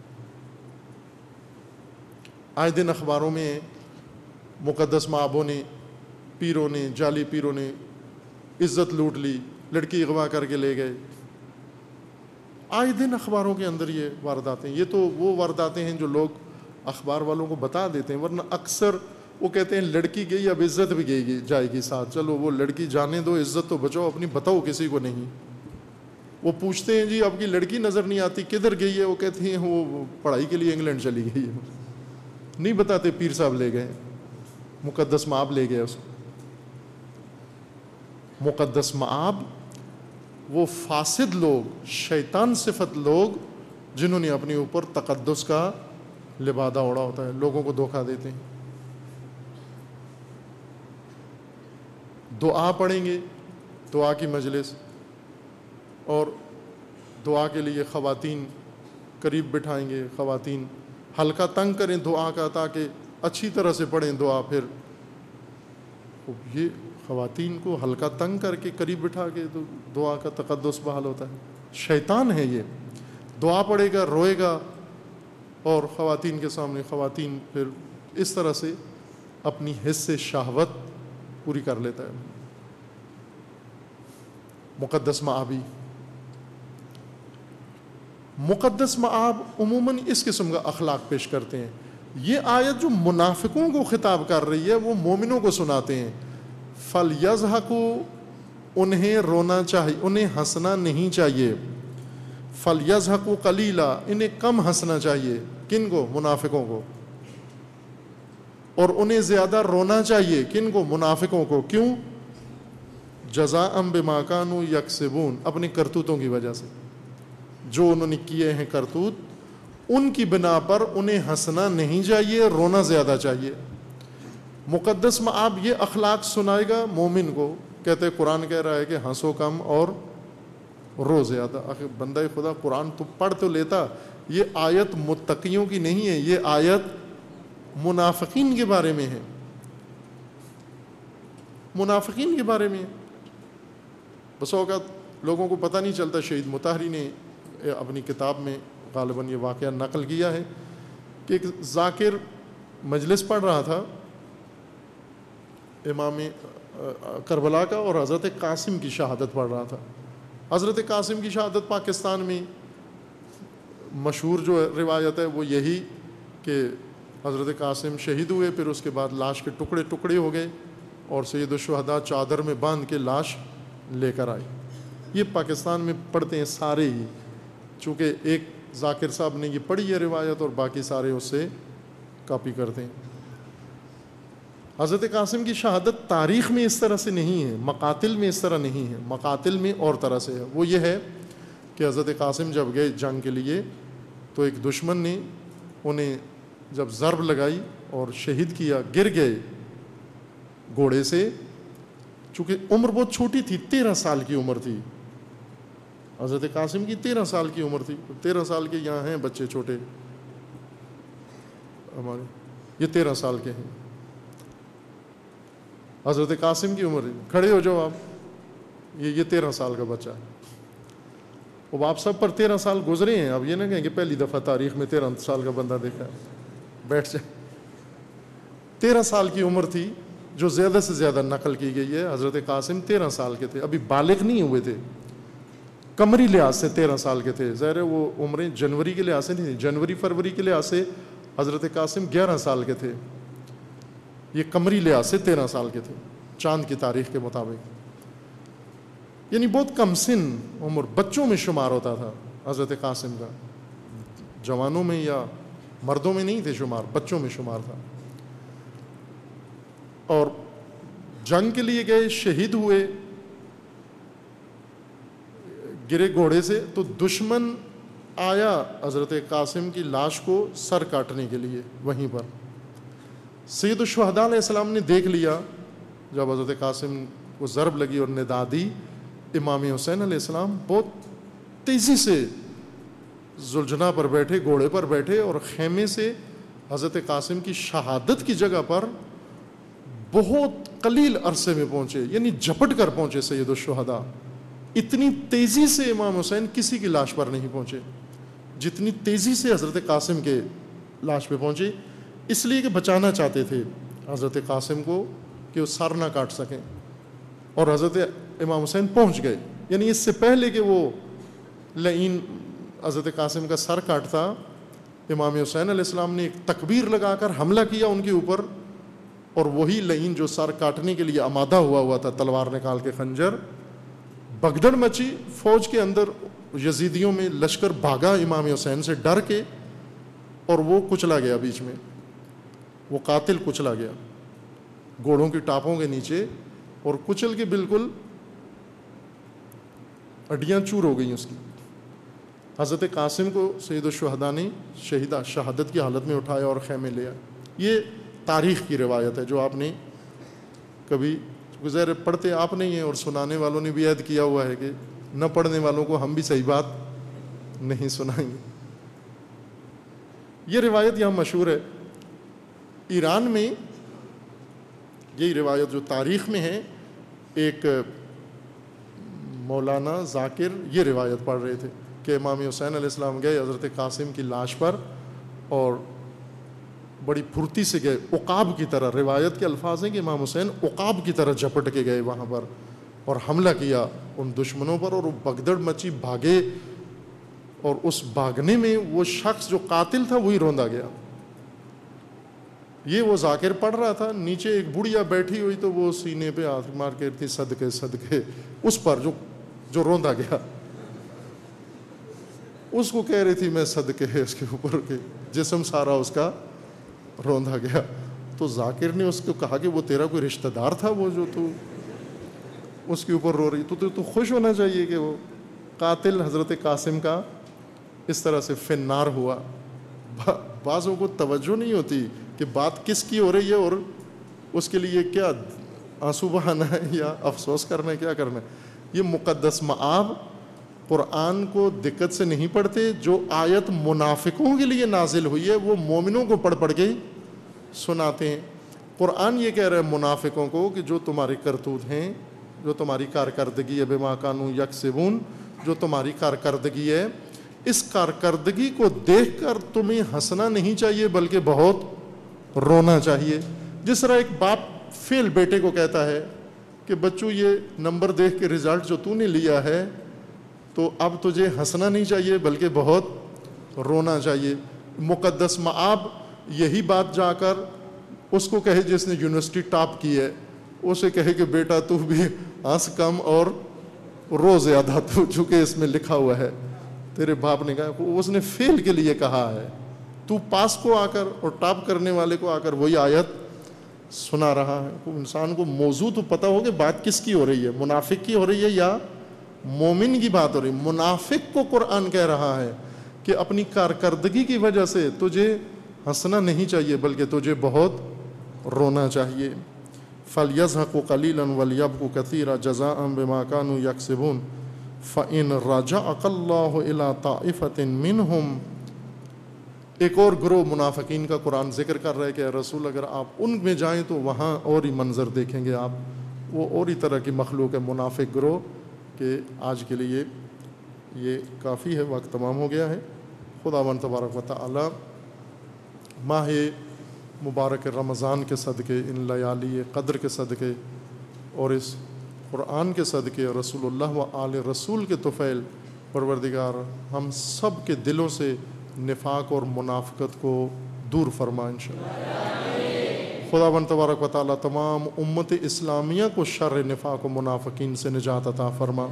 A: آئے دن اخباروں میں مقدس معابوں نے، پیروں نے، جعلی پیروں نے عزت لوٹ لی، لڑکی اغوا کر کے لے گئے، آئے دن اخباروں کے اندر یہ وارداتیں۔ یہ تو وہ وارداتیں ہیں جو لوگ اخبار والوں کو بتا دیتے ہیں، ورنہ اکثر وہ کہتے ہیں لڑکی گئی اب عزت بھی جائے گی ساتھ، چلو وہ لڑکی جانے دو، عزت تو بچاؤ اپنی، بتاؤ کسی کو نہیں۔ وہ پوچھتے ہیں جی اب کی لڑکی نظر نہیں آتی، کدھر گئی ہے، وہ کہتی ہیں وہ پڑھائی کے لیے انگلینڈ چلی گئی ہے، نہیں بتاتے، پیر صاحب لے گئے، مقدس معاب لے گئے اس کو۔ مقدس معاب وہ فاسد لوگ، شیطان صفت لوگ جنہوں نے اپنے اوپر تقدس کا لبادہ اوڑھا ہوتا ہے، لوگوں کو دھوکہ دیتے ہیں۔ دعا پڑھیں گے، دعا کی مجلس، اور دعا کے لیے خواتین قریب بٹھائیں گے، خواتین حلقہ تنگ کریں دعا کا تاکہ اچھی طرح سے پڑھیں دعا. پھر یہ خواتین کو ہلکا تنگ کر کے قریب بٹھا کے تو دعا کا تقدس بحال ہوتا ہے. شیطان ہے یہ. دعا پڑھے گا، روئے گا، اور خواتین کے سامنے خواتین پھر اس طرح سے اپنی حص شہوت پوری کر لیتا ہے. مقدس معابی، مقدس معاب عموماً اس قسم کا اخلاق پیش کرتے ہیں. یہ آیت جو منافقوں کو خطاب کر رہی ہے وہ مومنوں کو سناتے ہیں. فَلْيَضْحَكُوا، انہیں رونا چاہیے، انہیں ہنسنا نہیں چاہیے. فَلْيَضْحَكُوا قَلِيلًا، انہیں کم ہنسنا چاہیے. کن کو؟ منافقوں کو. اور انہیں زیادہ رونا چاہیے. کن کو؟ منافقوں کو. کیوں؟ جزاء بما كانوا یکسبون، اپنی کرتوتوں کی وجہ سے، جو انہوں نے کیے ہیں کرتوت، ان کی بنا پر انہیں ہنسنا نہیں چاہیے، رونا زیادہ چاہیے. مقدس معاب یہ اخلاق سنائے گا مومن کو. کہتے قرآن کہہ رہا ہے کہ ہنسو کم اور رو زیادہ. آخر بندہ خدا قرآن تو پڑھ تو لیتا. یہ آیت متقیوں کی نہیں ہے، یہ آیت منافقین کے بارے میں ہے. منافقین کے بارے میں. بس اوقات لوگوں کو پتہ نہیں چلتا. شہید مطہری نے اپنی کتاب میں غالباً یہ واقعہ نقل کیا ہے کہ ایک ذاکر مجلس پڑھ رہا تھا امام کربلا کا، اور حضرت قاسم کی شہادت پڑھ رہا تھا. حضرت قاسم کی شہادت پاکستان میں مشہور جو روایت ہے وہ یہی کہ حضرت قاسم شہید ہوئے، پھر اس کے بعد لاش کے ٹکڑے ٹکڑے ہو گئے اور سید الشہداء چادر میں باندھ کے لاش لے کر آئے. یہ پاکستان میں پڑھتے ہیں سارے ہی، چونکہ ایک ذاکر صاحب نے یہ پڑھی ہے روایت اور باقی سارے اس سے کاپی کرتے ہیں. حضرت قاسم کی شہادت تاریخ میں اس طرح سے نہیں ہے، مقاتل میں اس طرح نہیں ہے. مقاتل میں اور طرح سے ہے. وہ یہ ہے کہ حضرت قاسم جب گئے جنگ کے لیے تو ایک دشمن نے انہیں جب ضرب لگائی اور شہید کیا، گر گئے گھوڑے سے. چونکہ عمر بہت چھوٹی تھی، 13 سال کی عمر تھی. حضرت قاسم کی 13 سال کی عمر تھی. 13 سال کے یہاں ہیں بچے چھوٹے ہمارے، یہ 13 سال کے ہیں. حضرت قاسم کی عمر، کھڑے ہو جاؤ آپ، یہ 13 سال کا بچہ ہے. اب آپ سب پر 13 سال گزرے ہیں. اب یہ نہ کہیں کہ پہلی دفعہ تاریخ میں 13 سال کا بندہ دیکھا ہے. بیٹھ جائے. 13 سال کی عمر تھی جو زیادہ سے زیادہ نقل کی گئی ہے. حضرت قاسم 13 سال کے تھے، ابھی بالغ نہیں ہوئے تھے. قمری لحاظ سے 13 سال کے تھے. ظاہر ہے وہ عمریں جنوری کے لحاظ سے نہیں تھیں. جنوری فروری کے لحاظ سے حضرت قاسم 11 سال کے تھے. یہ قمری لحاظ سے 13 سال کے تھے چاند کی تاریخ کے مطابق. یعنی بہت کم سن عمر، بچوں میں شمار ہوتا تھا حضرت قاسم کا. جوانوں میں یا مردوں میں نہیں تھے شمار، بچوں میں شمار تھا. اور جنگ کے لیے گئے، شہید ہوئے، گرے گھوڑے سے. تو دشمن آیا حضرت قاسم کی لاش کو سر کاٹنے کے لیے. وہیں پر سید الشہداء علیہ السلام نے دیکھ لیا. جب حضرت قاسم کو ضرب لگی اور ندا دی، امام حسین علیہ السلام بہت تیزی سے ذوالجناح پر بیٹھے، گھوڑے پر بیٹھے، اور خیمے سے حضرت قاسم کی شہادت کی جگہ پر بہت قلیل عرصے میں پہنچے. یعنی جھپٹ کر پہنچے سید الشہداء. اتنی تیزی سے امام حسین کسی کی لاش پر نہیں پہنچے جتنی تیزی سے حضرت قاسم کے لاش پہ پہنچے. اس لیے کہ بچانا چاہتے تھے حضرت قاسم کو کہ وہ سر نہ کاٹ سکیں. اور حضرت امام حسین پہنچ گئے. یعنی اس سے پہلے کہ وہ لعین حضرت قاسم کا سر کاٹتا، امام حسین علیہ السلام نے ایک تکبیر لگا کر حملہ کیا ان کے اوپر. اور وہی لعین جو سر کاٹنے کے لیے آمادہ ہوا تھا، تلوار نکال کے خنجر، بگدڑ مچی فوج کے اندر. یزیدیوں میں لشکر بھاگا امام حسین سے ڈر کے، اور وہ کچلا گیا بیچ میں. وہ قاتل کچلا گیا گھوڑوں کی ٹاپوں کے نیچے، اور کچل کے بالکل ہڈیاں چور ہو گئیں اس کی. حضرت قاسم کو سید الشہداء نے شہادت کی حالت میں اٹھایا اور خیمے لے آیا. یہ تاریخ کی روایت ہے جو آپ نے کبھی گزر پڑھتے آپ نہیں ہیں، اور سنانے والوں نے بھی عہد کیا ہوا ہے کہ نہ پڑھنے والوں کو ہم بھی صحیح بات نہیں سنائیں گے. یہ روایت یہاں مشہور ہے. ایران میں یہی روایت جو تاریخ میں ہے، ایک مولانا ذاکر یہ روایت پڑھ رہے تھے کہ امام حسین علیہ السلام گئے حضرت قاسم کی لاش پر اور بڑی پھرتی سے گئے، عقاب کی طرح، روایت کے الفاظ ہیں کہ امام حسین عقاب کی طرح جھپٹ کے گئے وہاں پر اور حملہ کیا ان دشمنوں پر، اور وہ بگدڑ مچی، بھاگے، اور اس بھاگنے میں وہ شخص جو قاتل تھا وہی روندا گیا۔ یہ وہ ذاکر پڑھ رہا تھا، نیچے ایک بڑھیا بیٹھی ہوئی تو وہ سینے پہ ہاتھ مار کے تھی، صدقے صدقے، اس پر جو روندا گیا، اس کو کہہ رہی تھی میں صدقے ہے اس کے اوپر، کے جسم سارا اس کا روندا گیا۔ تو ذاکر نے اس کو کہا کہ وہ تیرا کوئی رشتہ دار تھا وہ جو تو اس کے اوپر رو رہی، تو خوش ہونا چاہیے کہ وہ قاتل حضرت قاسم کا اس طرح سے فنار ہوا۔ بعضوں کو توجہ نہیں ہوتی کہ بات کس کی ہو رہی ہے اور اس کے لیے کیا آنسو بہانا ہے یا افسوس کرنا ہے، کیا کرنا ہے۔ یہ مقدس مآب قرآن کو دقت سے نہیں پڑھتے، جو آیت منافقوں کے لیے نازل ہوئی ہے وہ مومنوں کو پڑھ کے سناتے ہیں۔ قرآن یہ کہہ رہا ہے منافقوں کو کہ جو تمہاری کرتوت ہیں، جو تمہاری کارکردگی ہے، بما کانوا یکسبون، جو تمہاری کارکردگی ہے، اس کارکردگی کو دیکھ کر تمہیں ہنسنا نہیں چاہیے بلکہ بہت رونا چاہیے۔ جس طرح ایک باپ فیل بیٹے کو کہتا ہے کہ بچوں یہ نمبر دیکھ کے رزلٹ جو تو نے لیا ہے تو اب تجھے ہنسنا نہیں چاہیے بلکہ بہت رونا چاہیے۔ مقدس مآب یہی بات جا کر اس کو کہے جس نے یونیورسٹی ٹاپ کی ہے، اسے کہے کہ بیٹا تو بھی ہنس کم اور رو زیادہ، تو چونکہ اس میں لکھا ہوا ہے، تیرے باپ نے کہا، اس نے فیل کے لیے کہا ہے، تو پاس کو آ کر اور ٹاپ کرنے والے کو آ کر وہی آیت سنا رہا ہے۔ انسان کو موضوع تو پتہ ہو کہ بات کس کی ہو رہی ہے، منافق کی ہو رہی ہے یا مومن کی بات ہو رہی ہے۔ منافق کو قرآن کہہ رہا ہے کہ اپنی کارکردگی کی وجہ سے تجھے ہنسنا نہیں چاہیے بلکہ تجھے بہت رونا چاہیے۔ فَلْيَضْحَكُوا قَلِيلًا وَلْيَبْكُوا كَثِيرًا جَزَاءً بِمَا كَانُوا يَكْسِبُونَ فَإِنْ رَجَعَكَ اللَّهُ إِلَىٰ طَائِفَةٍ مِّنْهُمْ۔ ایک اور گروہ منافقین کا قرآن ذکر کر رہا ہے کہ اے رسول اگر آپ ان میں جائیں تو وہاں اور ہی منظر دیکھیں گے آپ، وہ اور ہی طرح کی مخلوق ہے منافق گروہ۔ کہ آج کے لیے یہ کافی ہے، وقت تمام ہو گیا ہے۔ خداوند تبارک و تعالی ماہ مبارک رمضان کے صدقے، ان لیالی قدر کے صدقے اور اس قرآن کے صدقے، رسول اللہ و آل رسول کے طفیل، پروردگار ہم سب کے دلوں سے نفاق اور منافقت کو دور فرما انشاءاللہ۔ خداوند تبارک و تعالی تمام امت اسلامیہ کو شر نفاق و منافقین سے نجات عطا فرما۔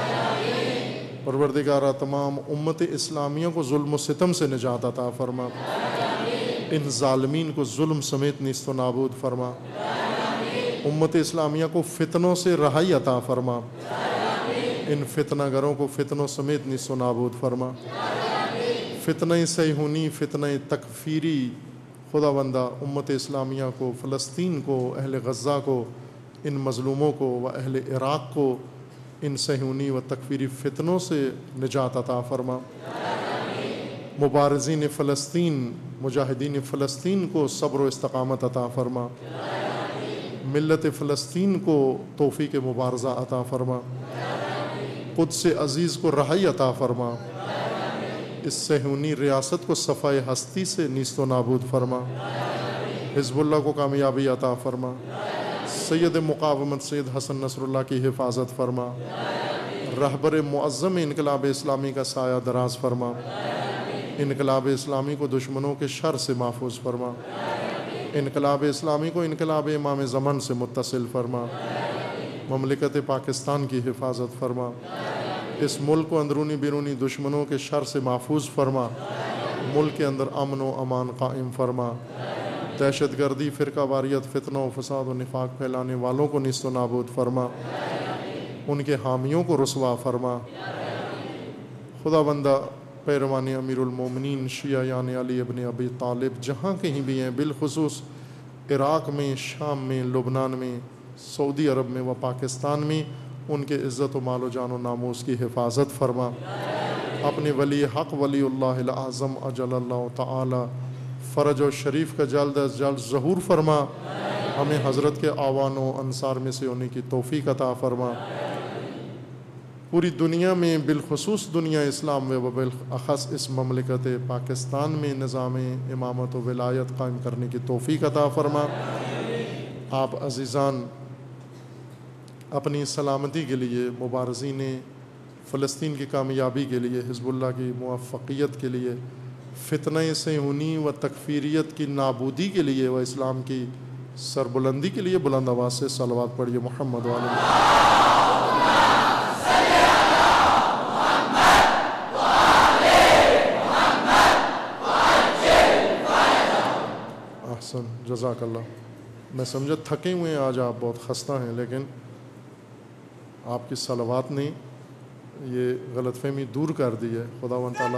A: پروردگار تمام امت اسلامیہ کو ظلم و ستم سے نجات عطا فرما، ان ظالمین کو ظلم سمیت نیست و نابود فرما، امت اسلامیہ کو فتنوں سے رہائی عطا فرما، ان فتنہ گروں کو فتنوں سمیت نیست و نابود فرما، فتنہ صہیونی، فتنہ تکفیری، خداوندہ امت اسلامیہ کو، فلسطین کو، اہل غزہ کو، ان مظلوموں کو و اہل عراق کو ان صہیونی و تکفیری فتنوں سے نجات عطا فرما۔ مبارزین فلسطین، مجاہدین فلسطین کو صبر و استقامت عطا فرما، ملت فلسطین کو توفیق مبارزہ عطا فرما، قدس عزیز کو رہائی عطا فرما، اس صہیونی ریاست کو صفائے ہستی سے نیست و نابود فرما، حزب اللہ کو کامیابی عطا فرما، سید مقاومت سید حسن نصر اللہ کی حفاظت فرما، رہبر معظم انقلاب اسلامی کا سایہ دراز فرما، انقلاب اسلامی کو دشمنوں کے شر سے محفوظ فرما، انقلاب اسلامی کو انقلاب امام زمان سے متصل فرما، مملکت پاکستان کی حفاظت فرما، اس ملک کو اندرونی بیرونی دشمنوں کے شر سے محفوظ فرما، ملک کے اندر امن و امان قائم فرما، دہشت گردی، فرقہ واریت، فتنہ و فساد و نفاق پھیلانے والوں کو نیست و نابود فرما، ان کے حامیوں کو رسوا فرما۔ خداوندہ پیروان امیر المومنین شیعیان علی ابن ابی طالب جہاں کہیں بھی ہیں، بالخصوص عراق میں، شام میں، لبنان میں، سعودی عرب میں و پاکستان میں، ان کے عزت و مال و جان و ناموس کی حفاظت فرما۔ اپنے ولی حق ولی اللہ الاعظم اجل اللہ تعالی فرج و شریف کا جلد از جلد ظہور فرما، ہمیں حضرت کے آوان و انصار میں سے ہونے کی توفیق عطا فرما، پوری دنیا میں بالخصوص دنیا اسلام میں و بالاخص اس مملکت پاکستان میں نظام امامت و ولایت قائم کرنے کی توفیق عطا فرما۔ آپ عزیزان اپنی سلامتی کے لیے، مبارزین فلسطین کی کامیابی کے لیے، حزب اللہ کی موفقیت کے لیے، فتنہ صہیونی و تکفیریت کی نابودی کے لیے و اسلام کی سربلندی کے لیے بلند آواز سے صلوات پڑھیے محمد و احسن، جزاک اللہ۔ میں سمجھا تھکے ہوئے ہیں آج، آپ بہت خستہ ہیں، لیکن آپ کی صلوات نے یہ غلط فہمی دور کر دی ہے۔ خداوند تعالیٰ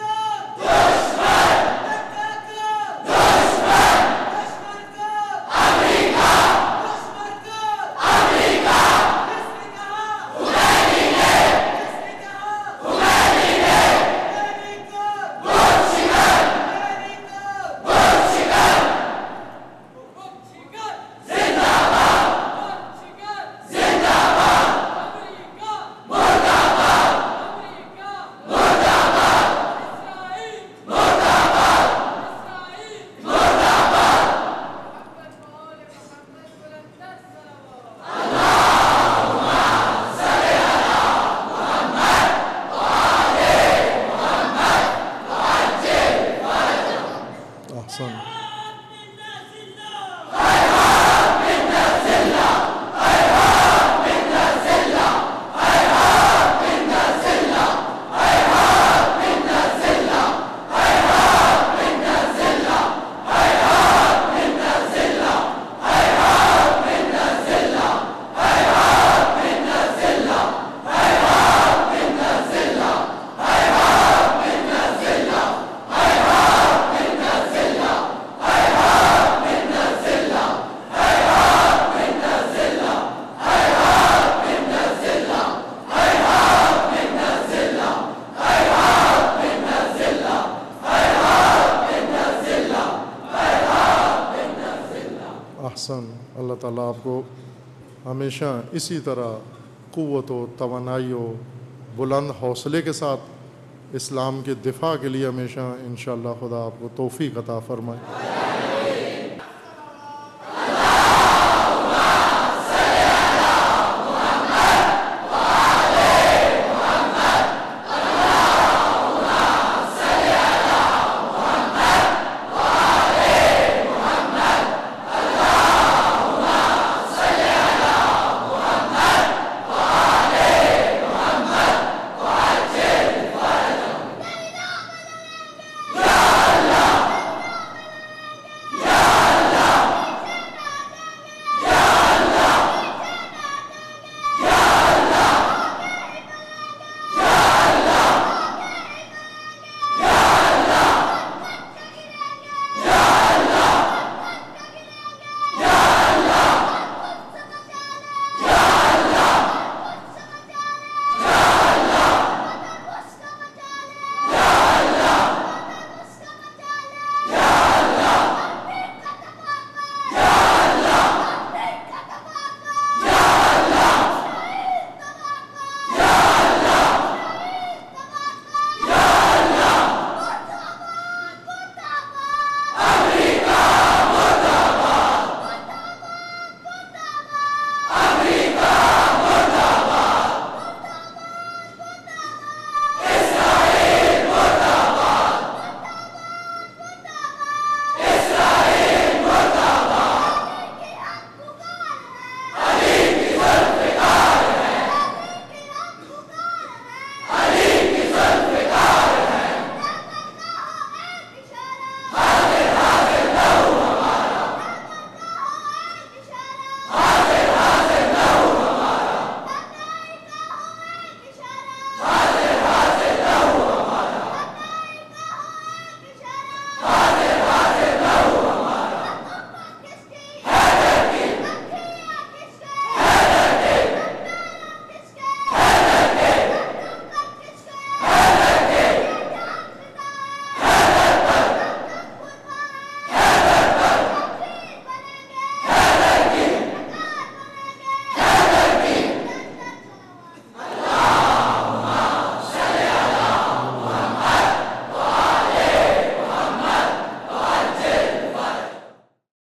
A: اللہ تعالیٰ آپ کو ہمیشہ اسی طرح قوت و توانائی و بلند حوصلے کے ساتھ اسلام کے دفاع کے لیے ہمیشہ انشاءاللہ خدا آپ کو توفیق عطا فرمائے۔